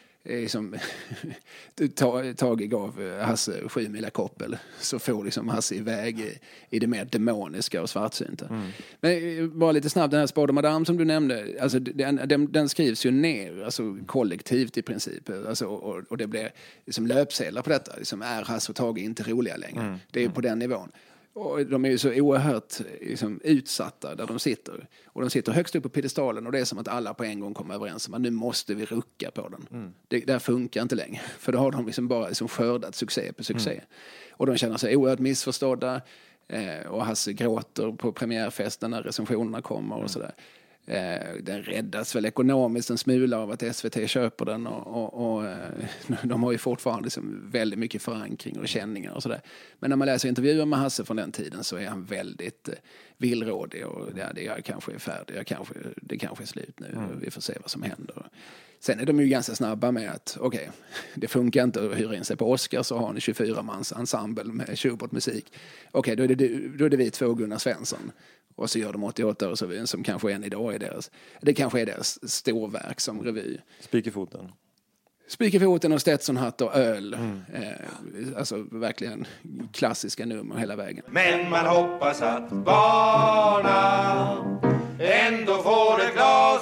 Tage gav Hasse 7 mila koppel, så får liksom Hasse iväg i det mer demoniska och svartsynta. Men bara lite snabbt, den här Spade Madame som du nämnde, alltså den skrivs ju ner, alltså kollektivt i princip, alltså, och det blir liksom löpsedlar på detta, liksom, är Hasse och Tage inte roliga längre. Det är ju på den nivån. Och de är ju så oerhört liksom, utsatta där de sitter. Och de sitter högst upp på piedestalen, och det är som att alla på en gång kommer överens om att nu måste vi rucka på den. Det där funkar inte längre. För då har de liksom bara liksom skördat succé på succé. Och de känner sig oerhört missförstådda. Och Hasse gråter på premiärfesten när recensionerna kommer och sådär. Den räddas väl ekonomiskt en smula av att SVT köper den, och de har ju fortfarande liksom väldigt mycket förankring och känningar och sådär. Men när man läser intervjuer med Hasse från den tiden så är han väldigt villrådig, och det kanske är färdigt, det kanske är slut nu, vi får se vad som händer. Sen är de ju ganska snabba med att det funkar inte att hyra in sig på Oscar, så har ni 24-mans ensemble med Schubert-musik. Då är det vi två Gunnar Svensson. Och så gör de 88 år så vi, som kanske än idag är deras storverk som revy. Spikerfoten och Stetsonhatt och öl. Alltså verkligen klassiska nummer hela vägen. Men man hoppas att barna ändå får ett glas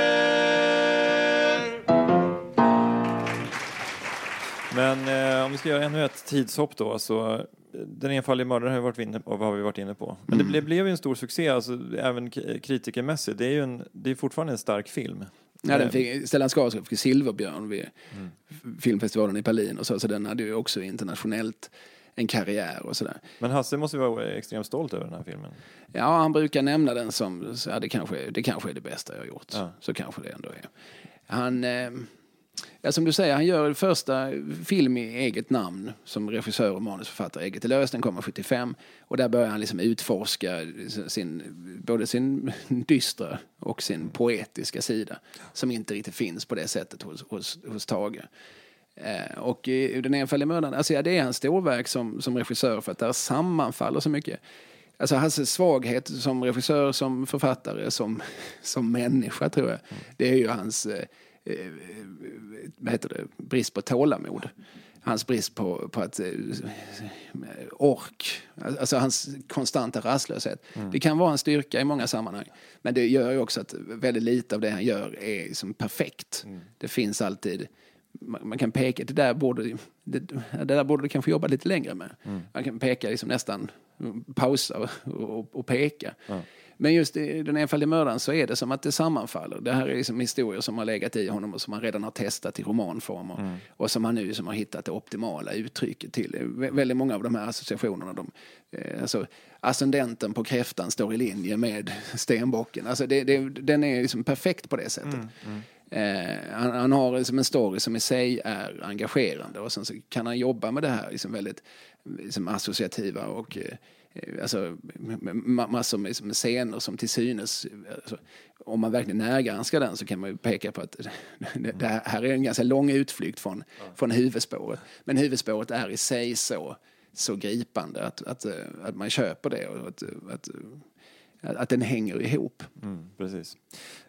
öl. Men om vi ska göra ännu ett tidshopp då, så Den enfaldige mördaren har vi varit inne på. Men det blev ju en stor succé, alltså, även kritikermässigt. Det är fortfarande en stark film. Ja, den fick Stellan Skarsgård fick Silverbjörn vid filmfestivalen i Berlin och så den hade ju också internationellt en karriär och sådär. Men Hasse måste ju vara extremt stolt över den här filmen. Ja, han brukar nämna den som det kanske är det bästa jag har gjort. Ja. Så kanske det ändå är. Han som du säger, han gör första film i eget namn som regissör och manusförfattare. Ägget är löst, den kommer 75. Och där börjar han liksom utforska både sin dystra och sin poetiska sida. Som inte riktigt finns på det sättet hos Tage. Och Den enfaldige mördaren, alltså det är hans storverk som regissör, för att där sammanfaller så mycket. Alltså hans svaghet som regissör, som författare, som människa, tror jag. Det är ju hans brist på tålamod. Hans brist på att ork, alltså hans konstanta rastlöshet. Det kan vara en styrka i många sammanhang, men det gör ju också att väldigt lite av det han gör är som perfekt. Det finns alltid, man kan peka, det där borde du kanske jobba lite längre med. Man kan peka liksom nästan pausa och peka. Men just i Den enfaldige mördaren så är det som att det sammanfaller. Det här är liksom historier som har legat i honom och som han redan har testat i romanform och som han nu har hittat det optimala uttrycket till. Väldigt många av de här associationerna, alltså ascendenten på kräftan står i linje med stenbocken. Alltså den är liksom perfekt på det sättet. Han har liksom en story som i sig är engagerande, och sen så kan han jobba med det här liksom väldigt liksom associativa och alltså massor med scener som till synes, alltså, om man verkligen närgranskar den så kan man ju peka på att det här är en ganska lång utflykt från huvudspåret, men huvudspåret är i sig så gripande att man köper det, och att den hänger ihop. Precis.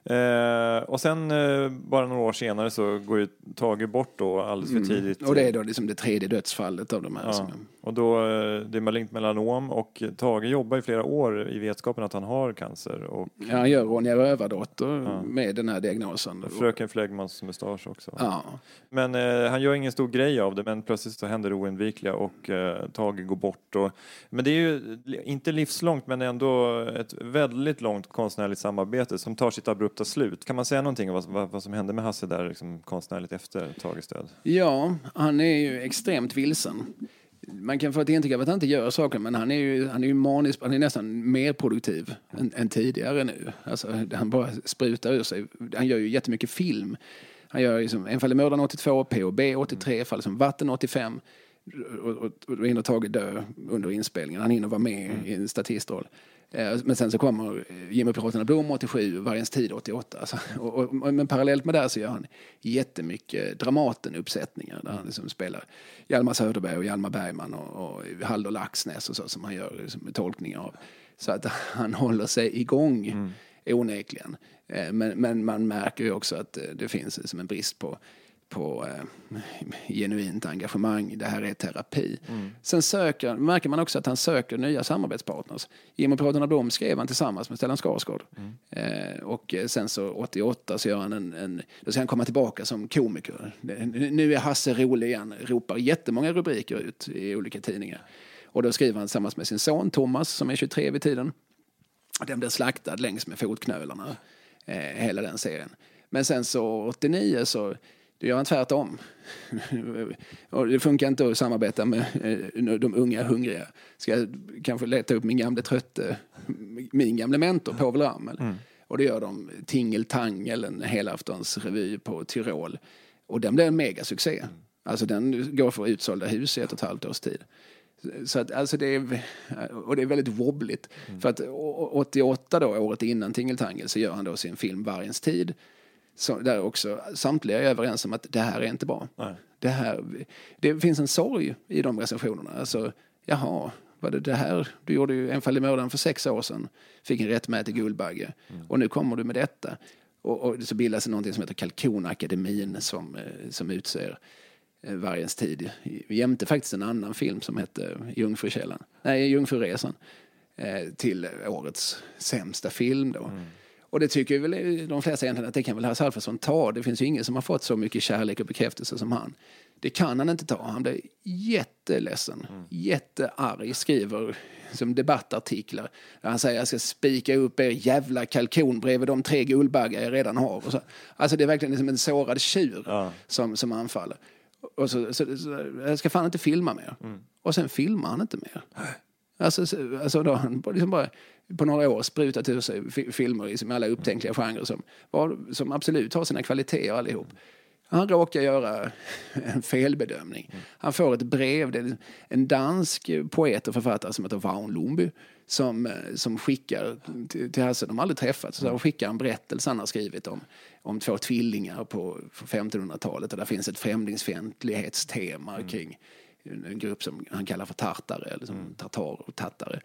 Och sen bara några år senare så går ju Tage bort då alldeles för tidigt. Och det är då liksom det tredje dödsfallet av de här. Ja. Och då det är malignt melanom och Tage jobbar i flera år i vetskapen att han har cancer. Och ja, han gör Ronja Rövardotter med den här diagnosen. Och Fröken Fläggmans mustasch också. Ja. Men han gör ingen stor grej av det, men plötsligt så händer det oundvikliga och Tage går bort. Men det är ju inte livslångt, men ändå ett väldigt långt konstnärligt samarbete som tar sitt abrupta slut. Kan man säga någonting om vad som hände med Hasse där liksom, konstnärligt efter Tages död? Ja, han är ju extremt vilsen. Man kan få ett intryck av att han inte gör saker, men han är ju manisk, han är nästan mer produktiv än tidigare nu. Alltså, han bara sprutar ur sig. Han gör ju jättemycket film. Han gör liksom En fall i mördaren 82, POB 83, Fall som vatten 85 och hinner Tage dö under inspelningen. Han hinner vara med i en statistroll. Men sen så kommer Jimmy Piraterna Blom 87, Vargens tid 88. Alltså, men parallellt med det så gör han jättemycket Dramaten-uppsättningar där han liksom spelar Hjalmar Söderberg och Hjalmar Bergman och Halldor Laxnäs och så som han gör liksom, tolkningar av. Så att han håller sig igång onekligen. Men man märker ju också att det finns liksom en brist på genuint engagemang. Det här är terapi. Sen märker man också att han söker nya samarbetspartners. Jimmy Piraterna Blom skrev han tillsammans med Stellan Skarsgård. Och sen så 88 så gör han då ska han komma tillbaka som komiker. Nu är Hasse rolig igen. Ropar jättemånga rubriker ut i olika tidningar. Och då skriver han tillsammans med sin son Thomas som är 23 vid tiden. Den blir slaktad längs med fotknölarna. Hela den serien. Men sen så 89 så då gör han tvärtom. Och det funkar inte att samarbeta med de unga hungriga. Ska jag kanske leta upp min gamla mentor Povel Ramel. Och det gör de Tingeltangel, en helaftonsrevy på Tyrol. Och den blir en megasuccé. Alltså den går för utsålda hus i 1,5 års tid. Så att, alltså det är väldigt wobbligt. För att 88 då, året innan Tingeltangel, så gör han då sin film Vargens tid. Så där också samtliga är överens om att det här är inte bra. Det finns en sorg i de recensionerna. Alltså, jaha, var det här? Du gjorde ju En fall i mördaren för 6 år sedan. Fick en rättmätig Guldbagge. Och nu kommer du med detta. Och så bildas det någonting som heter Kalkonakademin som utser Vargens tid. Jämte faktiskt en annan film som heter Jungfruresan. Till årets sämsta film då. Och det tycker väl de flesta egentligen att det kan väl Hasse Alfredson ta. Det finns ju ingen som har fått så mycket kärlek och bekräftelse som han. Det kan han inte ta. Han blir jätteledsen. Jättearg. Skriver som debattartiklar. Där han säger jag ska spika upp er jävla kalkon bredvid de 3 guldbaggar jag redan har. Och så. Alltså det är verkligen liksom en sårad tjur som anfaller. Och så jag ska fan inte filma mer. Och sen filmar han inte mer. Alltså då han liksom bara på några år sprutat ur sig filmer i alla upptänkliga genrer som absolut har sina kvaliteter allihop. Han råkar göra en felbedömning. Han får ett brev, det är en dansk poet och författare som heter Vagn Lundby som skickar till Hasse, de har aldrig träffats, så han skickar en berättelse han har skrivit om 2 tvillingar på 1500-talet, och där finns ett främlingsfientlighetstema kring en grupp som han kallar för tartare, eller som tartar och tattare.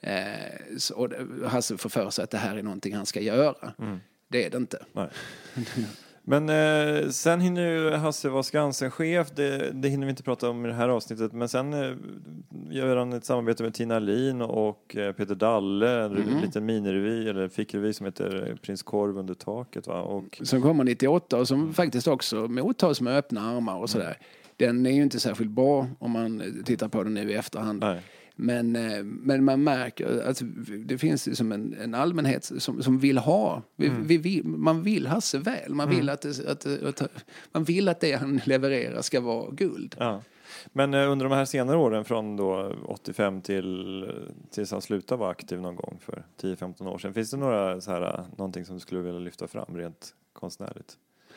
Och Hasse får för sig att det här är någonting han ska göra. Det är det inte. Nej. Men sen hinner ju Hasse vara Skansen-chef. Det hinner vi inte prata om i det här avsnittet. Men sen gör han ett samarbete med Tina Lin och Peter Dalle. En liten minirevy eller fickrevy som heter Prins Korv under taket. Va? Som kommer 98 och som faktiskt också mottas med öppna armar och sådär. Den är ju inte särskilt bra om man tittar på den nu i efterhand. Nej. Men man märker att det finns ju som en allmänhet som vill ha. Man vill Hasse väl. Man vill man vill att det han levererar ska vara guld. Ja. Men under de här senare åren från då 85 tills han slutade vara aktiv någon gång för 10-15 år sedan. Finns det någonting som du skulle vilja lyfta fram rent konstnärligt?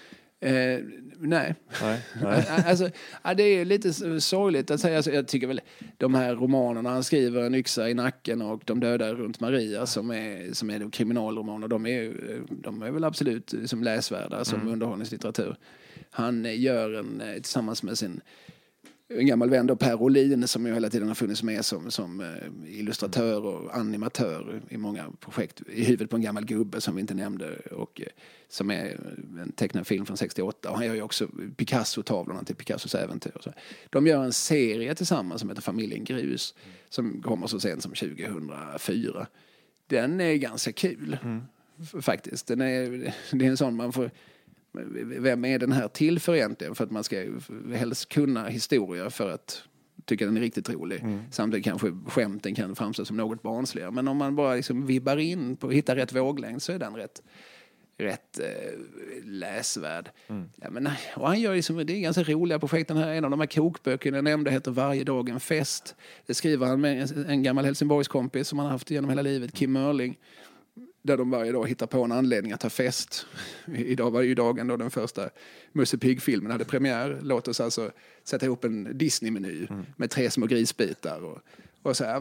Nej. Alltså, det är lite sorgligt att säga. Alltså, jag tycker väl de här romanerna han skriver, En yxa i nacken och De döda runt Maria, som är kriminalromaner, de är väl absolut som läsvärda som underhållningslitteratur. Han gör tillsammans med sin en gammal vän då, Per Olin, som ju hela tiden har funnits med som illustratör och animatör i många projekt. I huvudet på en gammal gubbe som vi inte nämnde, och som är en tecknad film från 68. Och han gör ju också Picasso-tavlorna till Picassos äventyr. Så de gör en serie tillsammans som heter Familjen Grus, som kommer så sent som 2004. Den är ganska kul, faktiskt. Det är en sån man får... Vem är den här till för egentligen? För att man ska helst kunna historia för att tycka den är riktigt rolig. Samtidigt kanske skämten kan framstå som något barnsligare. Men om man bara liksom vibbar in på, hittar rätt våglängd, så är den rätt läsvärd. Ja, men, och han gör liksom, det är ganska roliga projekt. Den här, en av de här kokböckerna jag nämnde heter Varje dag en fest. Det skriver han med en gammal Helsingborgskompis som han har haft genom hela livet, Kim Mörling. Där de varje dag hittar på en anledning att ta fest. Idag var ju dagen då den första Musse Pigg-filmen hade premiär. Låt oss alltså sätta ihop en Disney-meny med 3 små grisbitar. Och så här,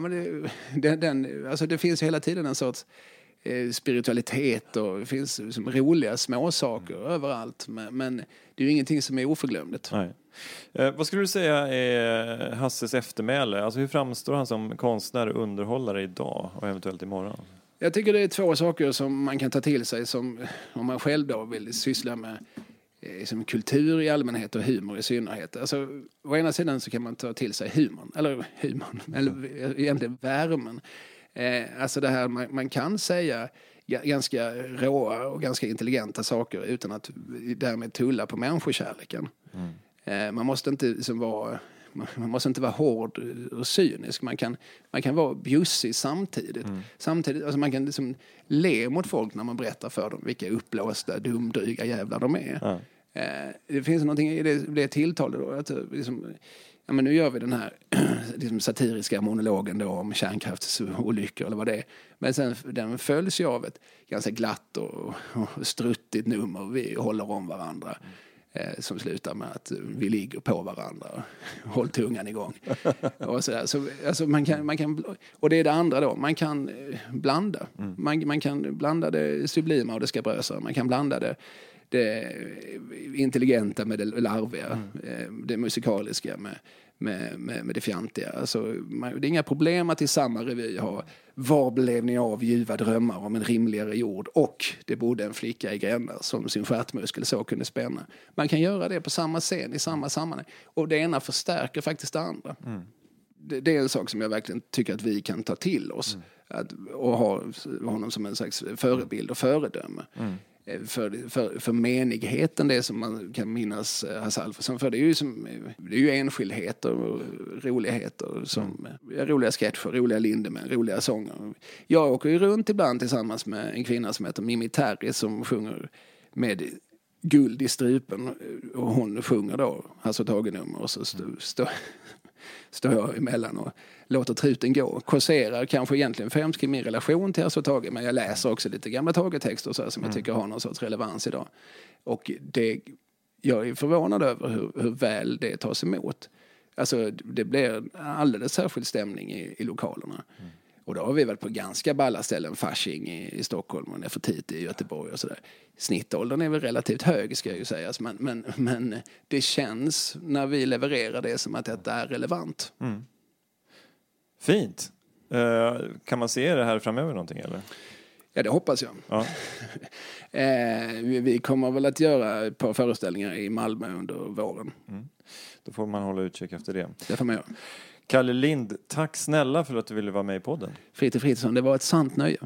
men alltså det finns ju hela tiden en sorts spiritualitet, och det finns liksom roliga små saker överallt. Men det är ju ingenting som är oförglömligt. Nej. Vad skulle du säga är Hasses eftermäle? Alltså hur framstår han som konstnär och underhållare idag och eventuellt imorgon? Jag tycker det är 2 saker som man kan ta till sig, som om man själv då vill syssla med som kultur i allmänhet och humor i synnerhet. Alltså, å ena sidan så kan man ta till sig humorn, eller egentligen värmen. Alltså det här, man kan säga ganska råa och ganska intelligenta saker utan att därmed tulla på människokärleken. Man måste inte liksom man måste inte vara hård och cynisk. Man kan vara bjussig samtidigt. Samtidigt, alltså man kan liksom le mot folk när man berättar för dem vilka uppblåsta, dumdryga jävlar de är. Det finns någonting i det tilltalet då. Att liksom, ja, men nu gör vi den här liksom satiriska monologen då om kärnkraftsolyckor eller vad det är. Men sen den följs ju av ett ganska glatt och struttigt nummer. Vi håller om varandra. Som slutar med att vi ligger på varandra och håller tungan igång. Och så där. Så, alltså man kan, och det är det andra då. Man kan blanda. Man kan blanda det sublima och det skabrösa. Man kan blanda det intelligenta med det larviga. Det musikaliska med det fjantiga. Alltså, det är inga problem att i samma revy ha Var blev ni av ljuva drömmar om en rimligare jord, och det bodde en flicka i Gränna som sin stjärtmuskel så kunde spänna. Man kan göra det på samma scen i samma sammanhang, och det ena förstärker faktiskt det andra. Det är en sak som jag verkligen tycker att vi kan ta till oss och ha honom som en slags förebild och föredöme. För menigheten, det som man kan minnas Hasse Alfredson för, det är ju enskildheter och roligheter som roliga sketcher, roliga Lindemann, roliga sånger. Jag åker ju runt ibland tillsammans med en kvinna som heter Mimi Terry som sjunger med guld i strupen, och hon sjunger då Hasse Tage-nummer, och så står jag emellan och låter truten gå. Kurserar kanske egentligen främst i min relation till Hasse Tage, men jag läser också lite gamla Tage-texter så här, som jag tycker har någon sorts relevans idag. Och jag är förvånad över hur väl det tas emot. Alltså det blir en alldeles särskild stämning i lokalerna. Och då har vi varit på ganska balla ställen, Fasching i Stockholm och Nefertiti i Göteborg och sådär. Snittåldern är väl relativt hög, ska jag ju säga. Men det känns när vi levererar det som att det är relevant. Fint. Kan man se det här framöver någonting eller? Ja, det hoppas jag. Ja. Vi kommer väl att göra ett par föreställningar i Malmö under våren. Då får man hålla utkik efter det. Det får man göra. Kalle Lind, tack snälla för att du ville vara med i podden. Fritte Fritzson, det var ett sant nöje.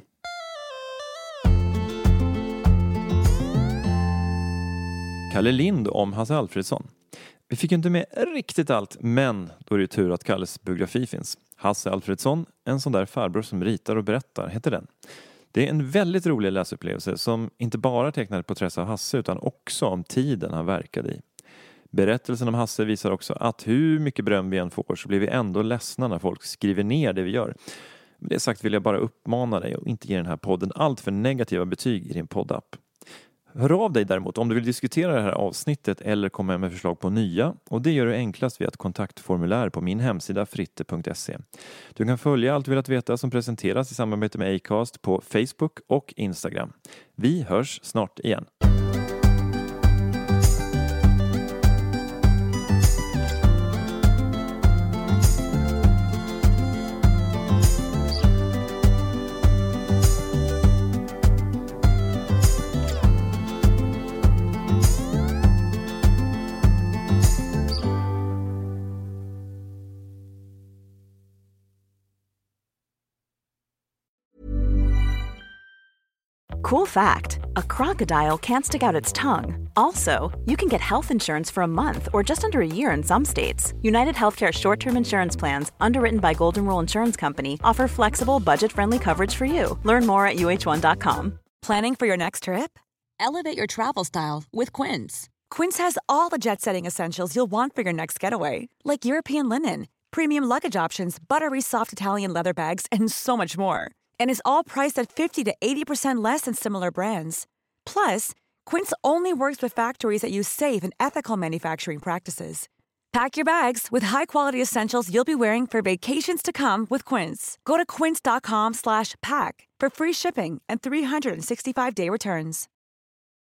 Kalle Lind om Hasse Alfredson. Vi fick inte med riktigt allt, men då är det tur att Kalles biografi finns. Hasse Alfredson, en sån där farbror som ritar och berättar, heter den. Det är en väldigt rolig läsupplevelse som inte bara tecknar ett porträtt av Hasse utan också om tiden han verkade i. Berättelsen om Hasse visar också att hur mycket beröm vi än får så blir vi ändå ledsna när folk skriver ner det vi gör. Med det sagt vill jag bara uppmana dig att inte ge den här podden allt för negativa betyg i din poddapp. Hör av dig däremot om du vill diskutera det här avsnittet eller komma med förslag på nya, och det gör du enklast via ett kontaktformulär på min hemsida fritte.se. Du kan följa Allt du velat veta som presenteras i samarbete med Acast på Facebook och Instagram. Vi hörs snart igen. Cool fact, a crocodile can't stick out its tongue. Also, you can get health insurance for a month or just under a year in some states. United Healthcare short-term insurance plans, underwritten by Golden Rule Insurance Company, offer flexible, budget-friendly coverage for you. Learn more at uh1.com. Planning for your next trip? Elevate your travel style with Quince. Quince has all the jet-setting essentials you'll want for your next getaway, like European linen, premium luggage options, buttery soft Italian leather bags, and so much more. And is all priced at 50 to 80% less than similar brands. Plus, Quince only works with factories that use safe and ethical manufacturing practices. Pack your bags with high-quality essentials you'll be wearing for vacations to come with Quince. Go to quince.com/pack for free shipping and 365-day returns.